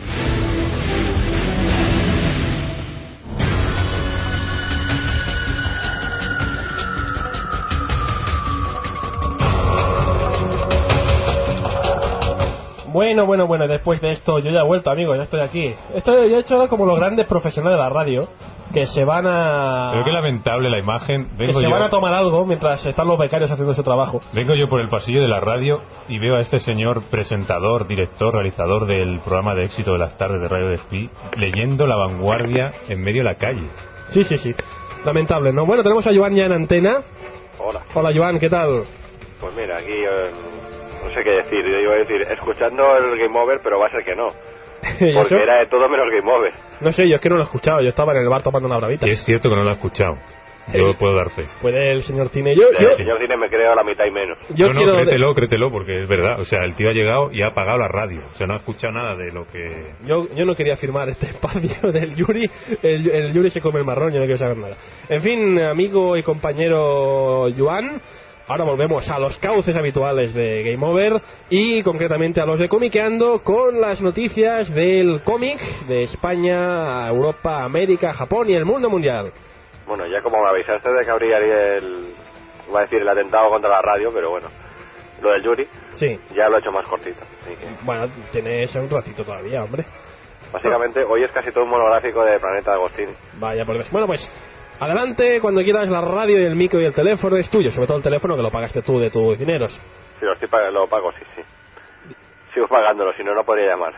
Bueno, bueno, bueno, después de esto yo ya he vuelto, amigos, ya estoy aquí. Esto yo he hecho ahora como los grandes profesionales de la radio, que se van a... Pero qué lamentable la imagen. que Vengo se yo, van a tomar algo mientras están los becarios haciendo su trabajo. vengo yo por el pasillo de la radio y veo a este señor presentador, director, realizador del programa de éxito de las tardes de Radio Despí, leyendo La Vanguardia en medio de la calle. Sí, sí, sí. Lamentable, ¿no? Bueno, tenemos a Joan ya en antena. Hola. Hola, Joan, ¿qué tal? Pues mira, aquí eh, no sé qué decir. Yo iba a decir, escuchando el Game Over, pero va a ser que no. ¿Y Porque eso? era de todo menos Game Over. No sé, yo es que no lo he escuchado. Yo estaba en el bar tomando una bravita. Y es cierto que no lo ha escuchado. Yo puedo dar fe. Puede el señor Cine. Yo, El yo, señor Cine me creo la mitad y menos. yo no, no, quiero... créetelo, créetelo, porque es verdad. O sea, el tío ha llegado y ha apagado la radio. O sea, no ha escuchado nada de lo que... Yo, yo no quería firmar este espacio del Yuri. El, el Yuri se come el marrón, yo no quiero saber nada. En fin, amigo y compañero Joan, ahora volvemos a los cauces habituales de Game Over y concretamente a los de Comiqueando con las noticias del cómic de España, Europa, América, Japón y el mundo mundial. Bueno, ya como me avisaste de que habría el... iba a decir el atentado contra la radio, pero bueno, lo del Yuri, Sí, ya lo he hecho más cortito. Así que, bueno, tienes un ratito todavía, hombre. básicamente, hoy es casi todo un monográfico de Planeta Agostini. Vaya por Dios. Bueno, pues adelante, cuando quieras, la radio y el micro y el teléfono es tuyo, sobre todo el teléfono que lo pagaste tú de tus dineros. Si lo, estoy pag- lo pago, sí, sí. Sigo pagándolo, si no, no podría llamar.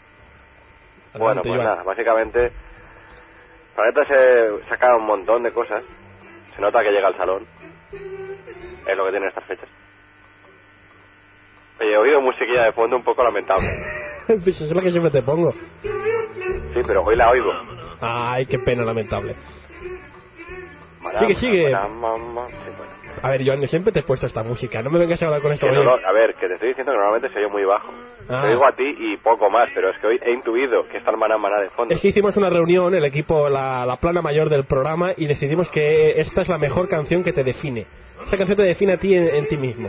Bueno, Adelante, pues Joan. nada, básicamente, Planeta se saca un montón de cosas. Se nota que llega al salón. Es lo que tienen estas fechas. Oye, he oído musiquilla de fondo un poco lamentable. Pues es la que siempre te pongo. Sí, pero hoy la oigo. Ay, qué pena, lamentable. Madame, Sigue, sigue. madame, mamá. Sí, bueno. A ver, Joan, yo siempre te he puesto esta música. No me vengas a hablar con esto. Que no, oye. no, a ver, que te estoy diciendo que normalmente se oye muy bajo. Ah. Te digo a ti y poco más, pero es que hoy he intuido que está el maná maná de fondo. Es que hicimos una reunión, el equipo, la, la plana mayor del programa, y decidimos que esta es la mejor canción que te define. Esta canción te define a ti en, en ti mismo.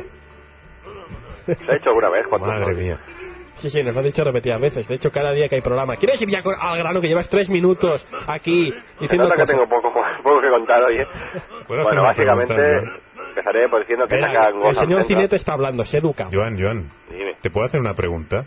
¿Se ha hecho alguna vez? ¿Cuántos Madre son? mía. Sí, sí, nos lo han dicho repetidas veces. De hecho, cada día que hay programa. ¿Quieres ir ya con- al grano que llevas tres minutos aquí Se diciendo nota que cosas? tengo poco, poco que contar hoy, ¿eh? ¿Puedo hacer Bueno, una básicamente pregunta, empezaré por diciendo que Espera, sacan el Ghost señor Central. Cinete está hablando, se educa. Joan, Joan, Dime. ¿te puedo hacer una pregunta?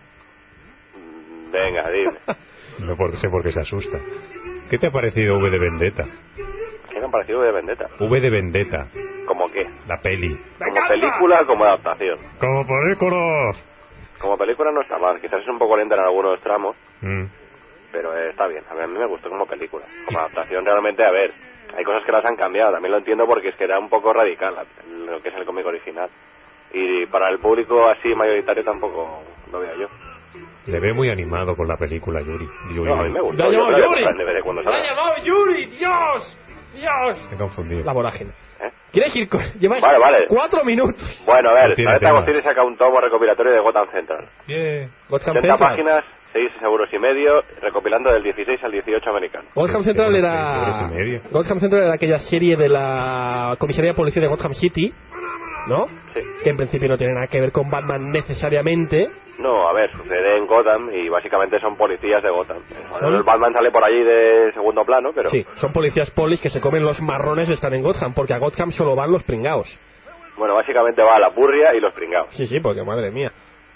Venga, dime. No porque sé por qué se asusta. ¿Qué te ha parecido V de Vendetta? ¿Qué me ha parecido de Vendetta? V de Vendetta, ¿Cómo qué? la peli. ¿Como película o como adaptación? ¡Como película! Como película no está mal, quizás es un poco lenta en algunos tramos, Mm. pero eh, está bien. A mí, a mí me gustó como película. Como adaptación realmente, a ver, hay cosas que las han cambiado, también lo entiendo porque es que era un poco radical la- lo que es el cómic original. Y para el público así mayoritario tampoco lo veo yo. Le ve muy animado con la película, Yuri. Yuri. No, a mí me gustó. ¡La Yo llamó creo que Yuri! comprar el D V D cuando ¡La ha salga. llamado Yuri! ¡Dios! ¡Dios! Me he confundido. La vorágine. ¿Eh? ¿Quieres ir con...? Lleváis Vale, vale. cuatro minutos. Bueno, a ver, Tiene Planeta tema. Agostini saca un tomo recopilatorio de Gotham Central. Yeah. Gotham ochenta Central. páginas, seis euros y medio, recopilando del dieciséis al dieciocho americano. Gotham Sí, Central sí, era... seis euros y medio. Gotham Central era aquella serie de la comisaría de policía de Gotham City, ¿no? Sí. Que en principio no tiene nada que ver con Batman necesariamente. No, a ver, sucede en Gotham y básicamente son policías de Gotham. Son- El Batman sale por allí de segundo plano, pero... Sí, son policías polis que se comen los marrones de estar en Gotham, porque a Gotham solo van los pringaos. Bueno, básicamente va a la purria y los pringados. Sí, sí, porque madre mía.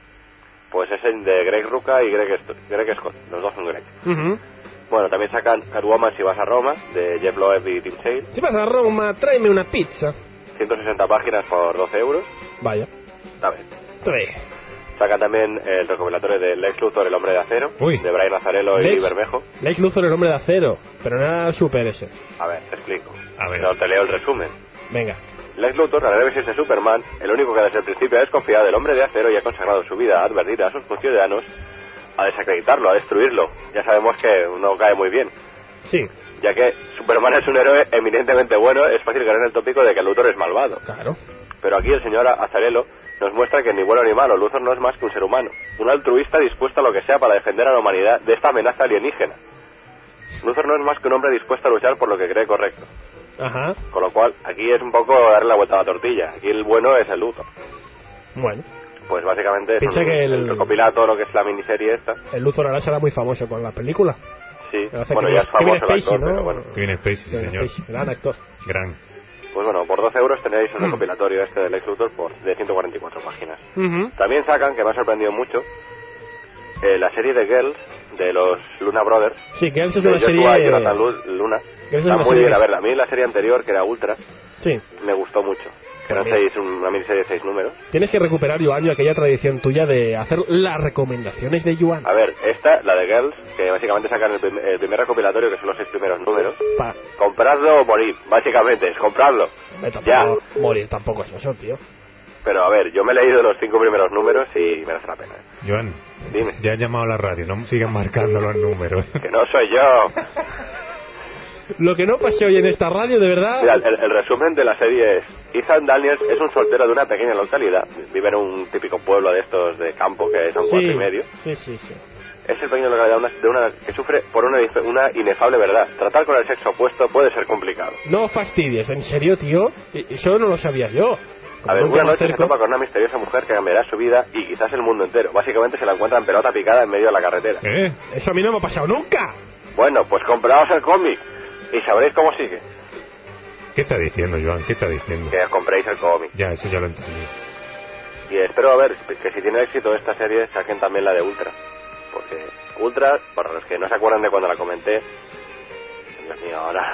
Pues es el de Greg Rucka y Greg, St- Greg Scott, los dos son Greg. Ujú. Bueno, también sacan Catwoman si vas a Roma, de Jeff Loeb y Tim Sale. Si vas a Roma, tráeme una pizza. ciento sesenta páginas por doce euros. Vaya. Está bien. Trae. Sacan también el recopilatorio de Lex Luthor, el hombre de acero, Uy. de Brian Azzarello y Lex- Bermejo. Lex Luthor, el hombre de acero, pero no era super ese. A ver, te explico. A ver. No, te leo el resumen. Venga. Lex Luthor, la nemesis de Superman, el único que desde el principio ha desconfiado del hombre de acero y ha consagrado su vida a advertir a sus conciudadanos, a desacreditarlo, a destruirlo. Ya sabemos que no cae muy bien. Sí, Ya que Superman es un héroe eminentemente bueno, es fácil caer en el tópico de que Luthor es malvado. claro. Pero aquí el señor Azzarello nos muestra que ni bueno ni malo, Luthor no es más que un ser humano, un altruista dispuesto a lo que sea para defender a la humanidad de esta amenaza alienígena. Luthor no es más que un hombre dispuesto a luchar por lo que cree correcto. Ajá. Con lo cual, aquí es un poco darle la vuelta a la tortilla. Aquí el bueno es el Luthor. Bueno, Pues básicamente es Piensa un, que el- el recopila todo lo que es la miniserie esta. el Luthor ahora será muy famoso con la película. Sí, Hace bueno, Kevin- ya es famoso Kevin el Spacey, actor, ¿no? pero bueno. Kevin Spacey, sí, Kevin señor. Spacey, gran actor. Gran. Pues bueno, por doce euros tenéis Hmm. un recopilatorio este del Lex Luthor por, de ciento cuarenta y cuatro páginas. Ujú. También sacan, que me ha sorprendido mucho, eh, la serie de Girls de los Luna Brothers. Sí, que eso es de una Joshua serie... y Jonathan Lu- Luna. que eso es Está una muy serie bien, que- a ver, a mí la serie anterior, que era Ultra, Sí. me gustó mucho. Que eran Pues mira. seis, una miniserie de seis números. Tienes que recuperar, Joan, aquella tradición tuya de hacer las recomendaciones de Joan. A ver, esta, la de Girls, que básicamente sacan el, prim- el primer recopilatorio, que son los seis primeros números. Pa... Compradlo o morir, básicamente, es compradlo. Eh, Ya. tampoco morir tampoco es eso, tío. Pero a ver, yo me he leído los cinco primeros números y merece la pena. Joan, Dime. ya he llamado a la radio, no sigan marcando los números. Que no soy yo. Lo que no pase hoy en esta radio, de verdad... Mira, el, el resumen de la serie es: Ethan Daniels es un soltero de una pequeña localidad. Vive en un típico pueblo de estos de campo que son sí, cuatro y medio. sí, sí, sí. Es el pequeño localidad de una, de una que sufre por una, dif- una inefable verdad. Tratar con el sexo opuesto puede ser complicado. No fastidies, ¿en serio, tío? Y- Eso no lo sabía yo. Como A ver, nunca una me noche se acerco- topa con una misteriosa mujer que cambiará su vida y quizás el mundo entero. Básicamente se la encuentra en pelota picada en medio de la carretera. ¿Eh? Eso a mí no me ha pasado nunca. Bueno, pues compraos el cómic y sabréis cómo sigue. ¿Qué está diciendo, Joan? ¿Qué está diciendo? Que compréis el cómic. Ya, eso ya lo entendí. Y espero, a ver, que si tiene éxito esta serie, saquen también la de Ultra. Porque Ultra, para los que no se acuerdan de cuando la comenté... Dios mío, ahora...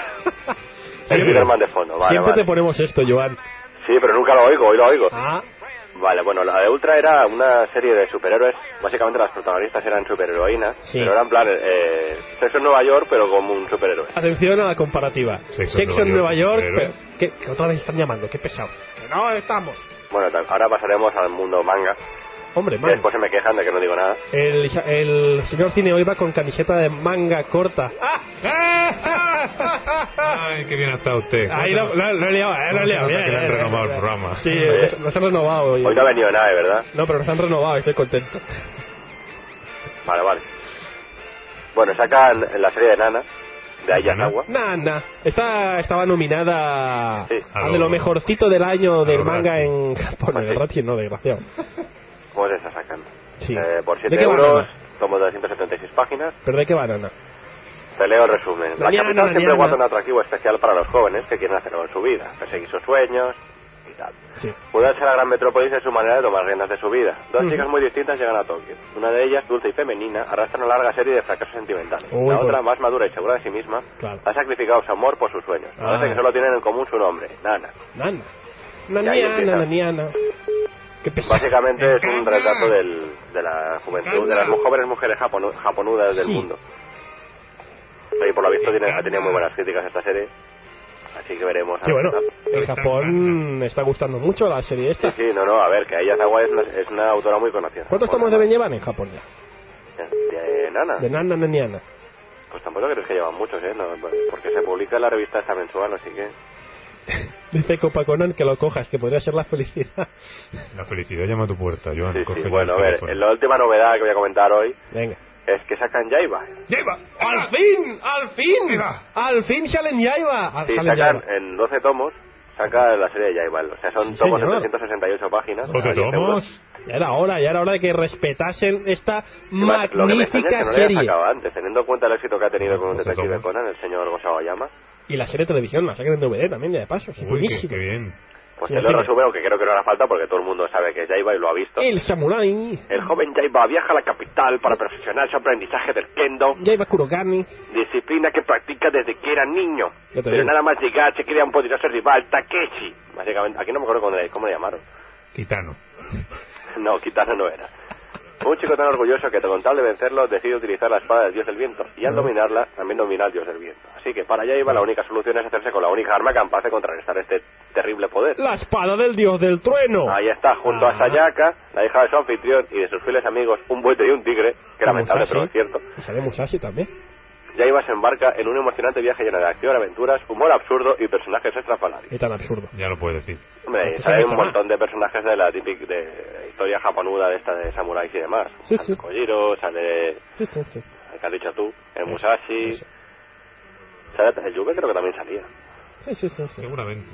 el Spiderman de fondo, vale, Siempre vale. te ponemos esto, Joan. Sí, pero nunca lo oigo, hoy lo oigo. Ah, Vale, bueno, la de Ultra era una serie de superhéroes. Básicamente las protagonistas eran superheroínas. Sí. Pero eran en plan, eh, sexo en Nueva York, pero como un superhéroe. atención a la comparativa. Sexo Sexo, en en Nueva Nueva York, York... pero- pero- ¿qué, que otra vez están llamando, qué pesados. Que no estamos. Bueno, tal, ahora pasaremos al mundo manga. Hombre, Y man. después se me quejan de que no digo nada. El, el señor Cine hoy va con camiseta de manga corta. Ay, qué bien ha estado usted. Ahí lo, lo, lo he liado, eh, lo he ¿Cómo se liado. nota bien, que le han bien, renovado bien. el programa? Sí, Oye. nos, nos han renovado hoy. Hoy no ha venido nadie, ¿verdad? No, pero nos han renovado, estoy contento. Vale, vale. Bueno, sacan la serie de Nana, de Ayakawa. Nana, esta estaba nominada Sí. a de lo mejorcito del año del lo manga Ratchet. en Japón. Pues El sí. Ratchet no, desgraciado. Pues esa sacan. Sí. Eh, por ¿De siete qué va euros, Nana? tomo de ciento setenta y seis páginas. ¿Pero de qué va Nana? Te leo el resumen. La Nana, capital siempre Nana. guarda un atractivo especial para los jóvenes que quieren hacer algo en su vida, perseguir sus sueños y tal. Sí. Mudarse a la gran metrópolis es su manera de tomar riendas de su vida. Dos Ujú. chicas muy distintas llegan a Tokio. Una de ellas, dulce y femenina, arrastra una larga serie de fracasos sentimentales. Uy, la pues. otra, más madura y segura de sí misma, Claro. ha sacrificado su amor por sus sueños. Ah. Parece que solo tienen en común su nombre, Nana. Nana. Y ahí Naniana, empieza. naniana. Qué pesado. Básicamente es un retrato del, de la juventud, de las mu- jóvenes mujeres japonu- japonudas del Sí. mundo. Y por lo visto tiene, ha tenido muy buenas críticas esta serie. Así que veremos. Sí, bueno, en Japón está gustando mucho la serie esta. Sí, sí, no, no, a ver, que Ayazawa es una, es una autora muy conocida. ¿Cuántos tomos deben llevar en Japón ya? De Nana. De Nana Naniana. Pues tampoco crees que llevan muchos, ¿eh? No, porque se publica en la revista esta mensual, así que... Dice Copa Conan que lo cojas, que podría ser la felicidad. La felicidad llama a tu puerta, Joan. Sí, coge sí, el bueno, a ver, teléfono. la última novedad que voy a comentar hoy... Venga. Es que sacan Yaiba. ¡Yaiba! ¡Al fin! ¡Al fin! ¡Al fin salen Yaiba! Sí, salen sacan Yaiba. en doce tomos, saca la serie de Yaiba. O sea, son Sí, tomos de señor. trescientas sesenta y ocho páginas. ¿doce a diez euros. tomos? Ya era hora, ya era hora de que respetasen esta Además, lo que me extraña magnífica es que no le haya serie. sacado antes, teniendo en cuenta el éxito que ha tenido con un doce detective tomos. Conan, el señor Gosawayama. Y la serie de televisión la sacan en D V D también, ya de paso. Es Uy, buenísimo. qué, qué bien. Pues Sí, te lo sí. resumo, aunque creo que no hará falta porque todo el mundo sabe que es Yaiba y lo ha visto. El samurái. El joven Yaiba viaja a la capital para perfeccionar su aprendizaje del kendo, Yaiba Kurogami. disciplina que practica desde que era niño. Ya te Pero digo. nada más llegar se crea un poderoso rival, Takeshi. Básicamente, aquí no me acuerdo cómo le, cómo le llamaron. Kitano. No, Kitano no era. Un chico tan orgulloso que con tal de vencerlo decide utilizar la espada del dios del viento y al dominarla también domina al dios del viento. Así que para Yaiba la única solución es hacerse con la única arma capaz de contrarrestar este terrible poder. La espada del dios del trueno. Ahí está, junto a Sayaka, la hija de su anfitrión y de sus fieles amigos, un buitre y un tigre, que lamentable Musashi. pero es cierto. Y sale Musashi también. Yaiba se embarca en un emocionante viaje lleno de acción, aventuras, humor absurdo y personajes extrafalarios. Es tan absurdo. Ya lo puedes decir. Hombre, Esto sale se un ve tan montón de personajes de la típica de historia japonuda de esta de samuráis y demás. Sí, Sale sí. Kojiro, sale Sí, sí, sí. el que has dicho tú, el Musashi. Sale el Yuge, creo que también salía. Sí, sí, sí, sí. Seguramente.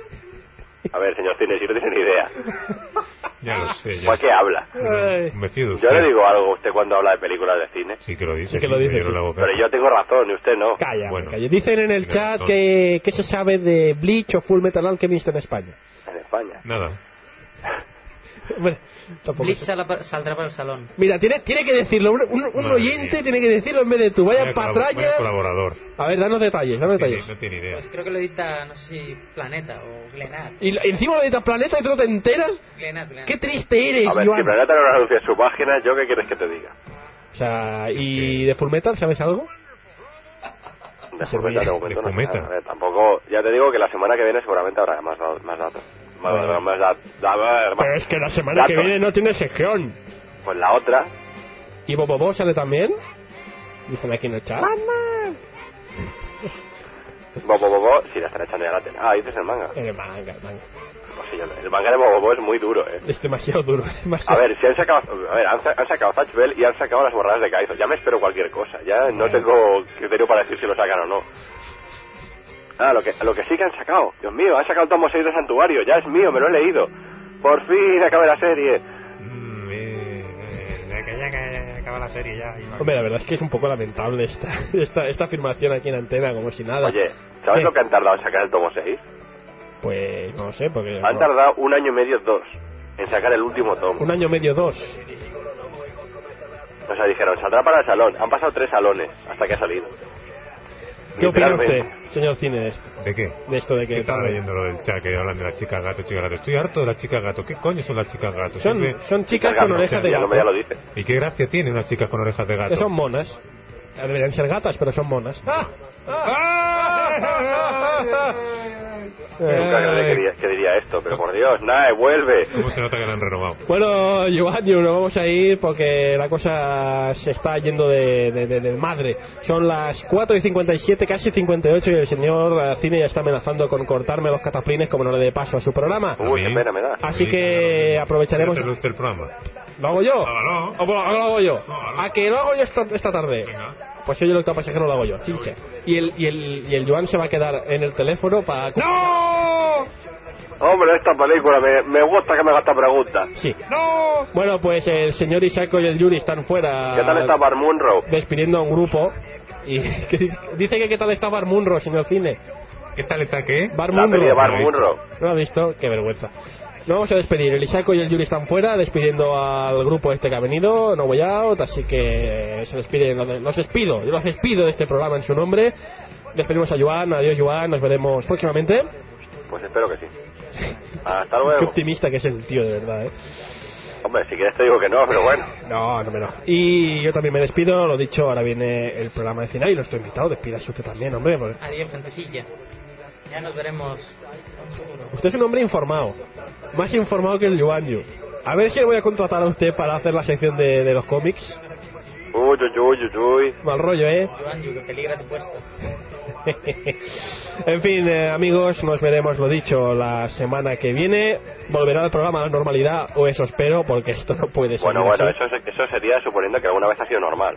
A ver, señor Cine, si no tiene ni idea. Ya lo sé. Ya. ¿Por qué habla? Ay. Me fío de Yo usted. le digo algo a usted cuando habla de películas de cine. Sí que lo dice. Sí que lo dice, yo no sí. le hago caso. Pero yo tengo razón y usted no. Calla, Bueno. calla. Dicen en el Tienes chat razón. que, que se sabe de Bleach o Full Metal Alchemist en España. En España. Nada. Bueno, tampoco Bleach sé. sala pa- saldrá para el salón. Mira, tiene, tiene que decirlo. Un, un- un Madre oyente mía. tiene que decirlo en vez de tú. Vaya Vaya colab- patraña. vaya colaborador. A ver, danos detalles, danos No tiene, detalles. no tiene idea. Pues creo que lo edita, no sé si Planeta o Glenat. Y la- encima lo de Planeta y tú no te enteras. Glenat, Glenat. Qué triste eres, A ver, Joan. si Planeta no anuncia su página, ¿yo qué quieres que te diga? O sea, ¿y de Full Metal sabes algo? De Se Fumeta, ríe. de momento De no sé Fumeta. nada. A ver, tampoco... Ya te digo que la semana que viene seguramente habrá más, da- más datos. Más, Bueno. más, da- da- más- Pero es que la semana que datos. viene no tiene sección. Pues la otra... ¿Y Bobo Bobo sale también? Dicen aquí en el chat. Bobo Bobo, sí, la están echando ya a la tele. Ah, dices el manga. El manga, el manga. Pues sí, el, el manga de Bobo Bobo es muy duro, eh. Es demasiado duro, es A demasiado. ver, si han sacado... A ver, han, sa- han sacado Zatch Bell y han sacado las borradas de Kaizo. Ya me espero cualquier cosa. Ya no tengo criterio para decir si lo sacan o no. Ah, lo que, lo que sí que han sacado. Dios mío, han sacado el tomo seis de Santuario. Ya es mío, me lo he leído. Por fin acabé la serie. Mm, eh, eh, ya que ya que acaba la serie ya. y va. Hombre, la verdad es que es un poco lamentable esta, esta, esta afirmación aquí en antena, como si nada. Oye, ¿sabes ¿Qué? lo que han tardado en sacar el tomo seis? Pues no lo sé, porque... Han tardado un año y medio, dos, en sacar el último tomo. Un año medio, dos. O sea, dijeron, saldrá para el salón. Han pasado tres salones hasta que ha salido. ¿Qué opina Literalmente. usted, señor Cine, de esto? ¿De qué? De esto de que... Estaba leyendo lo del chat que hablan de las chicas gato, chicas gato. Estoy harto de las chicas gato. ¿Qué coño son las chicas gato? Son, Siempre- son chicas Chicas con gato, orejas de sí, el gato. nombre ya lo dice. ¿Y qué gracia tiene unas chicas con orejas de gato? Que son monas. Deberían ser gatas, pero son monas. Nunca creí que diría, que diría esto, pero por Dios, Nae, vuelve. ¿Cómo se nota que la han renovado? Bueno, Joan, yo nos vamos a ir porque la cosa se está yendo de, de, de- de madre. Son las cuatro y cincuenta y siete, casi cincuenta y ocho, y el señor eh, Cine ya está amenazando con cortarme los cataplines como no le dé paso a su programa. Uy, qué pena me da. Así que aprovecharemos... ¿Quiere hacerle usted el programa? ¿Lo hago yo? Hágalo. ¿O lo hago yo? No, hágalo. ¿A que lo hago yo esta, esta tarde? Venga. Pues soy el octavo pasajero, lo hago yo, chinche. Y el, y, el, y el Joan se va a quedar en el teléfono para... ¡No! Hombre, esta película, me, me gusta que me haga esta pregunta. Sí. ¡No! Bueno, pues el señor Isako y el Yuri están fuera... ¿Qué tal está Bar Munro? Despidiendo a un grupo. Y que dice que qué tal está Bar Munro, señor Cine. ¿Qué tal está qué? Bar La peli de Munro. Bar No lo he visto. Munro. ¿No lo ha visto? Qué vergüenza. Nos vamos a despedir. El Isako y el Yuri están fuera, despidiendo al grupo este que ha venido, No Way Out, así que se despiden. Los despido, yo los despido de este programa en su nombre. Despedimos a Joan, adiós Joan, nos veremos próximamente. Pues espero que sí. Hasta Qué luego. optimista que es el tío, de verdad, ¿eh? Hombre, si quieres te digo que no, pero bueno. No, no me no. Y yo también me despido, lo dicho, ahora viene el programa de cine y nuestro invitado, despídase usted también, hombre. porque- Adiós, gentecilla. Ya nos veremos. Usted es un hombre informado. Más informado que el Yuanyu. A ver si le voy a contratar a usted para hacer la sección de, de los cómics. Uy, uy, uy, uy, uy. Mal rollo, ¿eh? Yuanyu, que peligra tu puesto. En fin, eh, amigos, nos veremos, lo dicho, la semana que viene. Volverá el programa a la normalidad, o eso espero, porque esto no puede ser. Bueno, bueno, así. eso, eso sería suponiendo que alguna vez ha sido normal.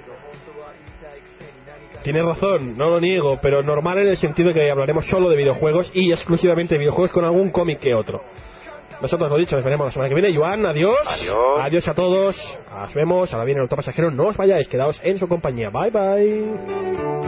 Tiene razón, no lo niego, pero normal en el sentido que hablaremos solo de videojuegos y exclusivamente de videojuegos con algún cómic que otro. Nosotros, lo dicho, nos veremos la semana que viene. Joan, adiós. Adiós. Adiós a todos. Nos vemos. Ahora viene el otro pasajero. No os vayáis, quedaos en su compañía. Bye, bye.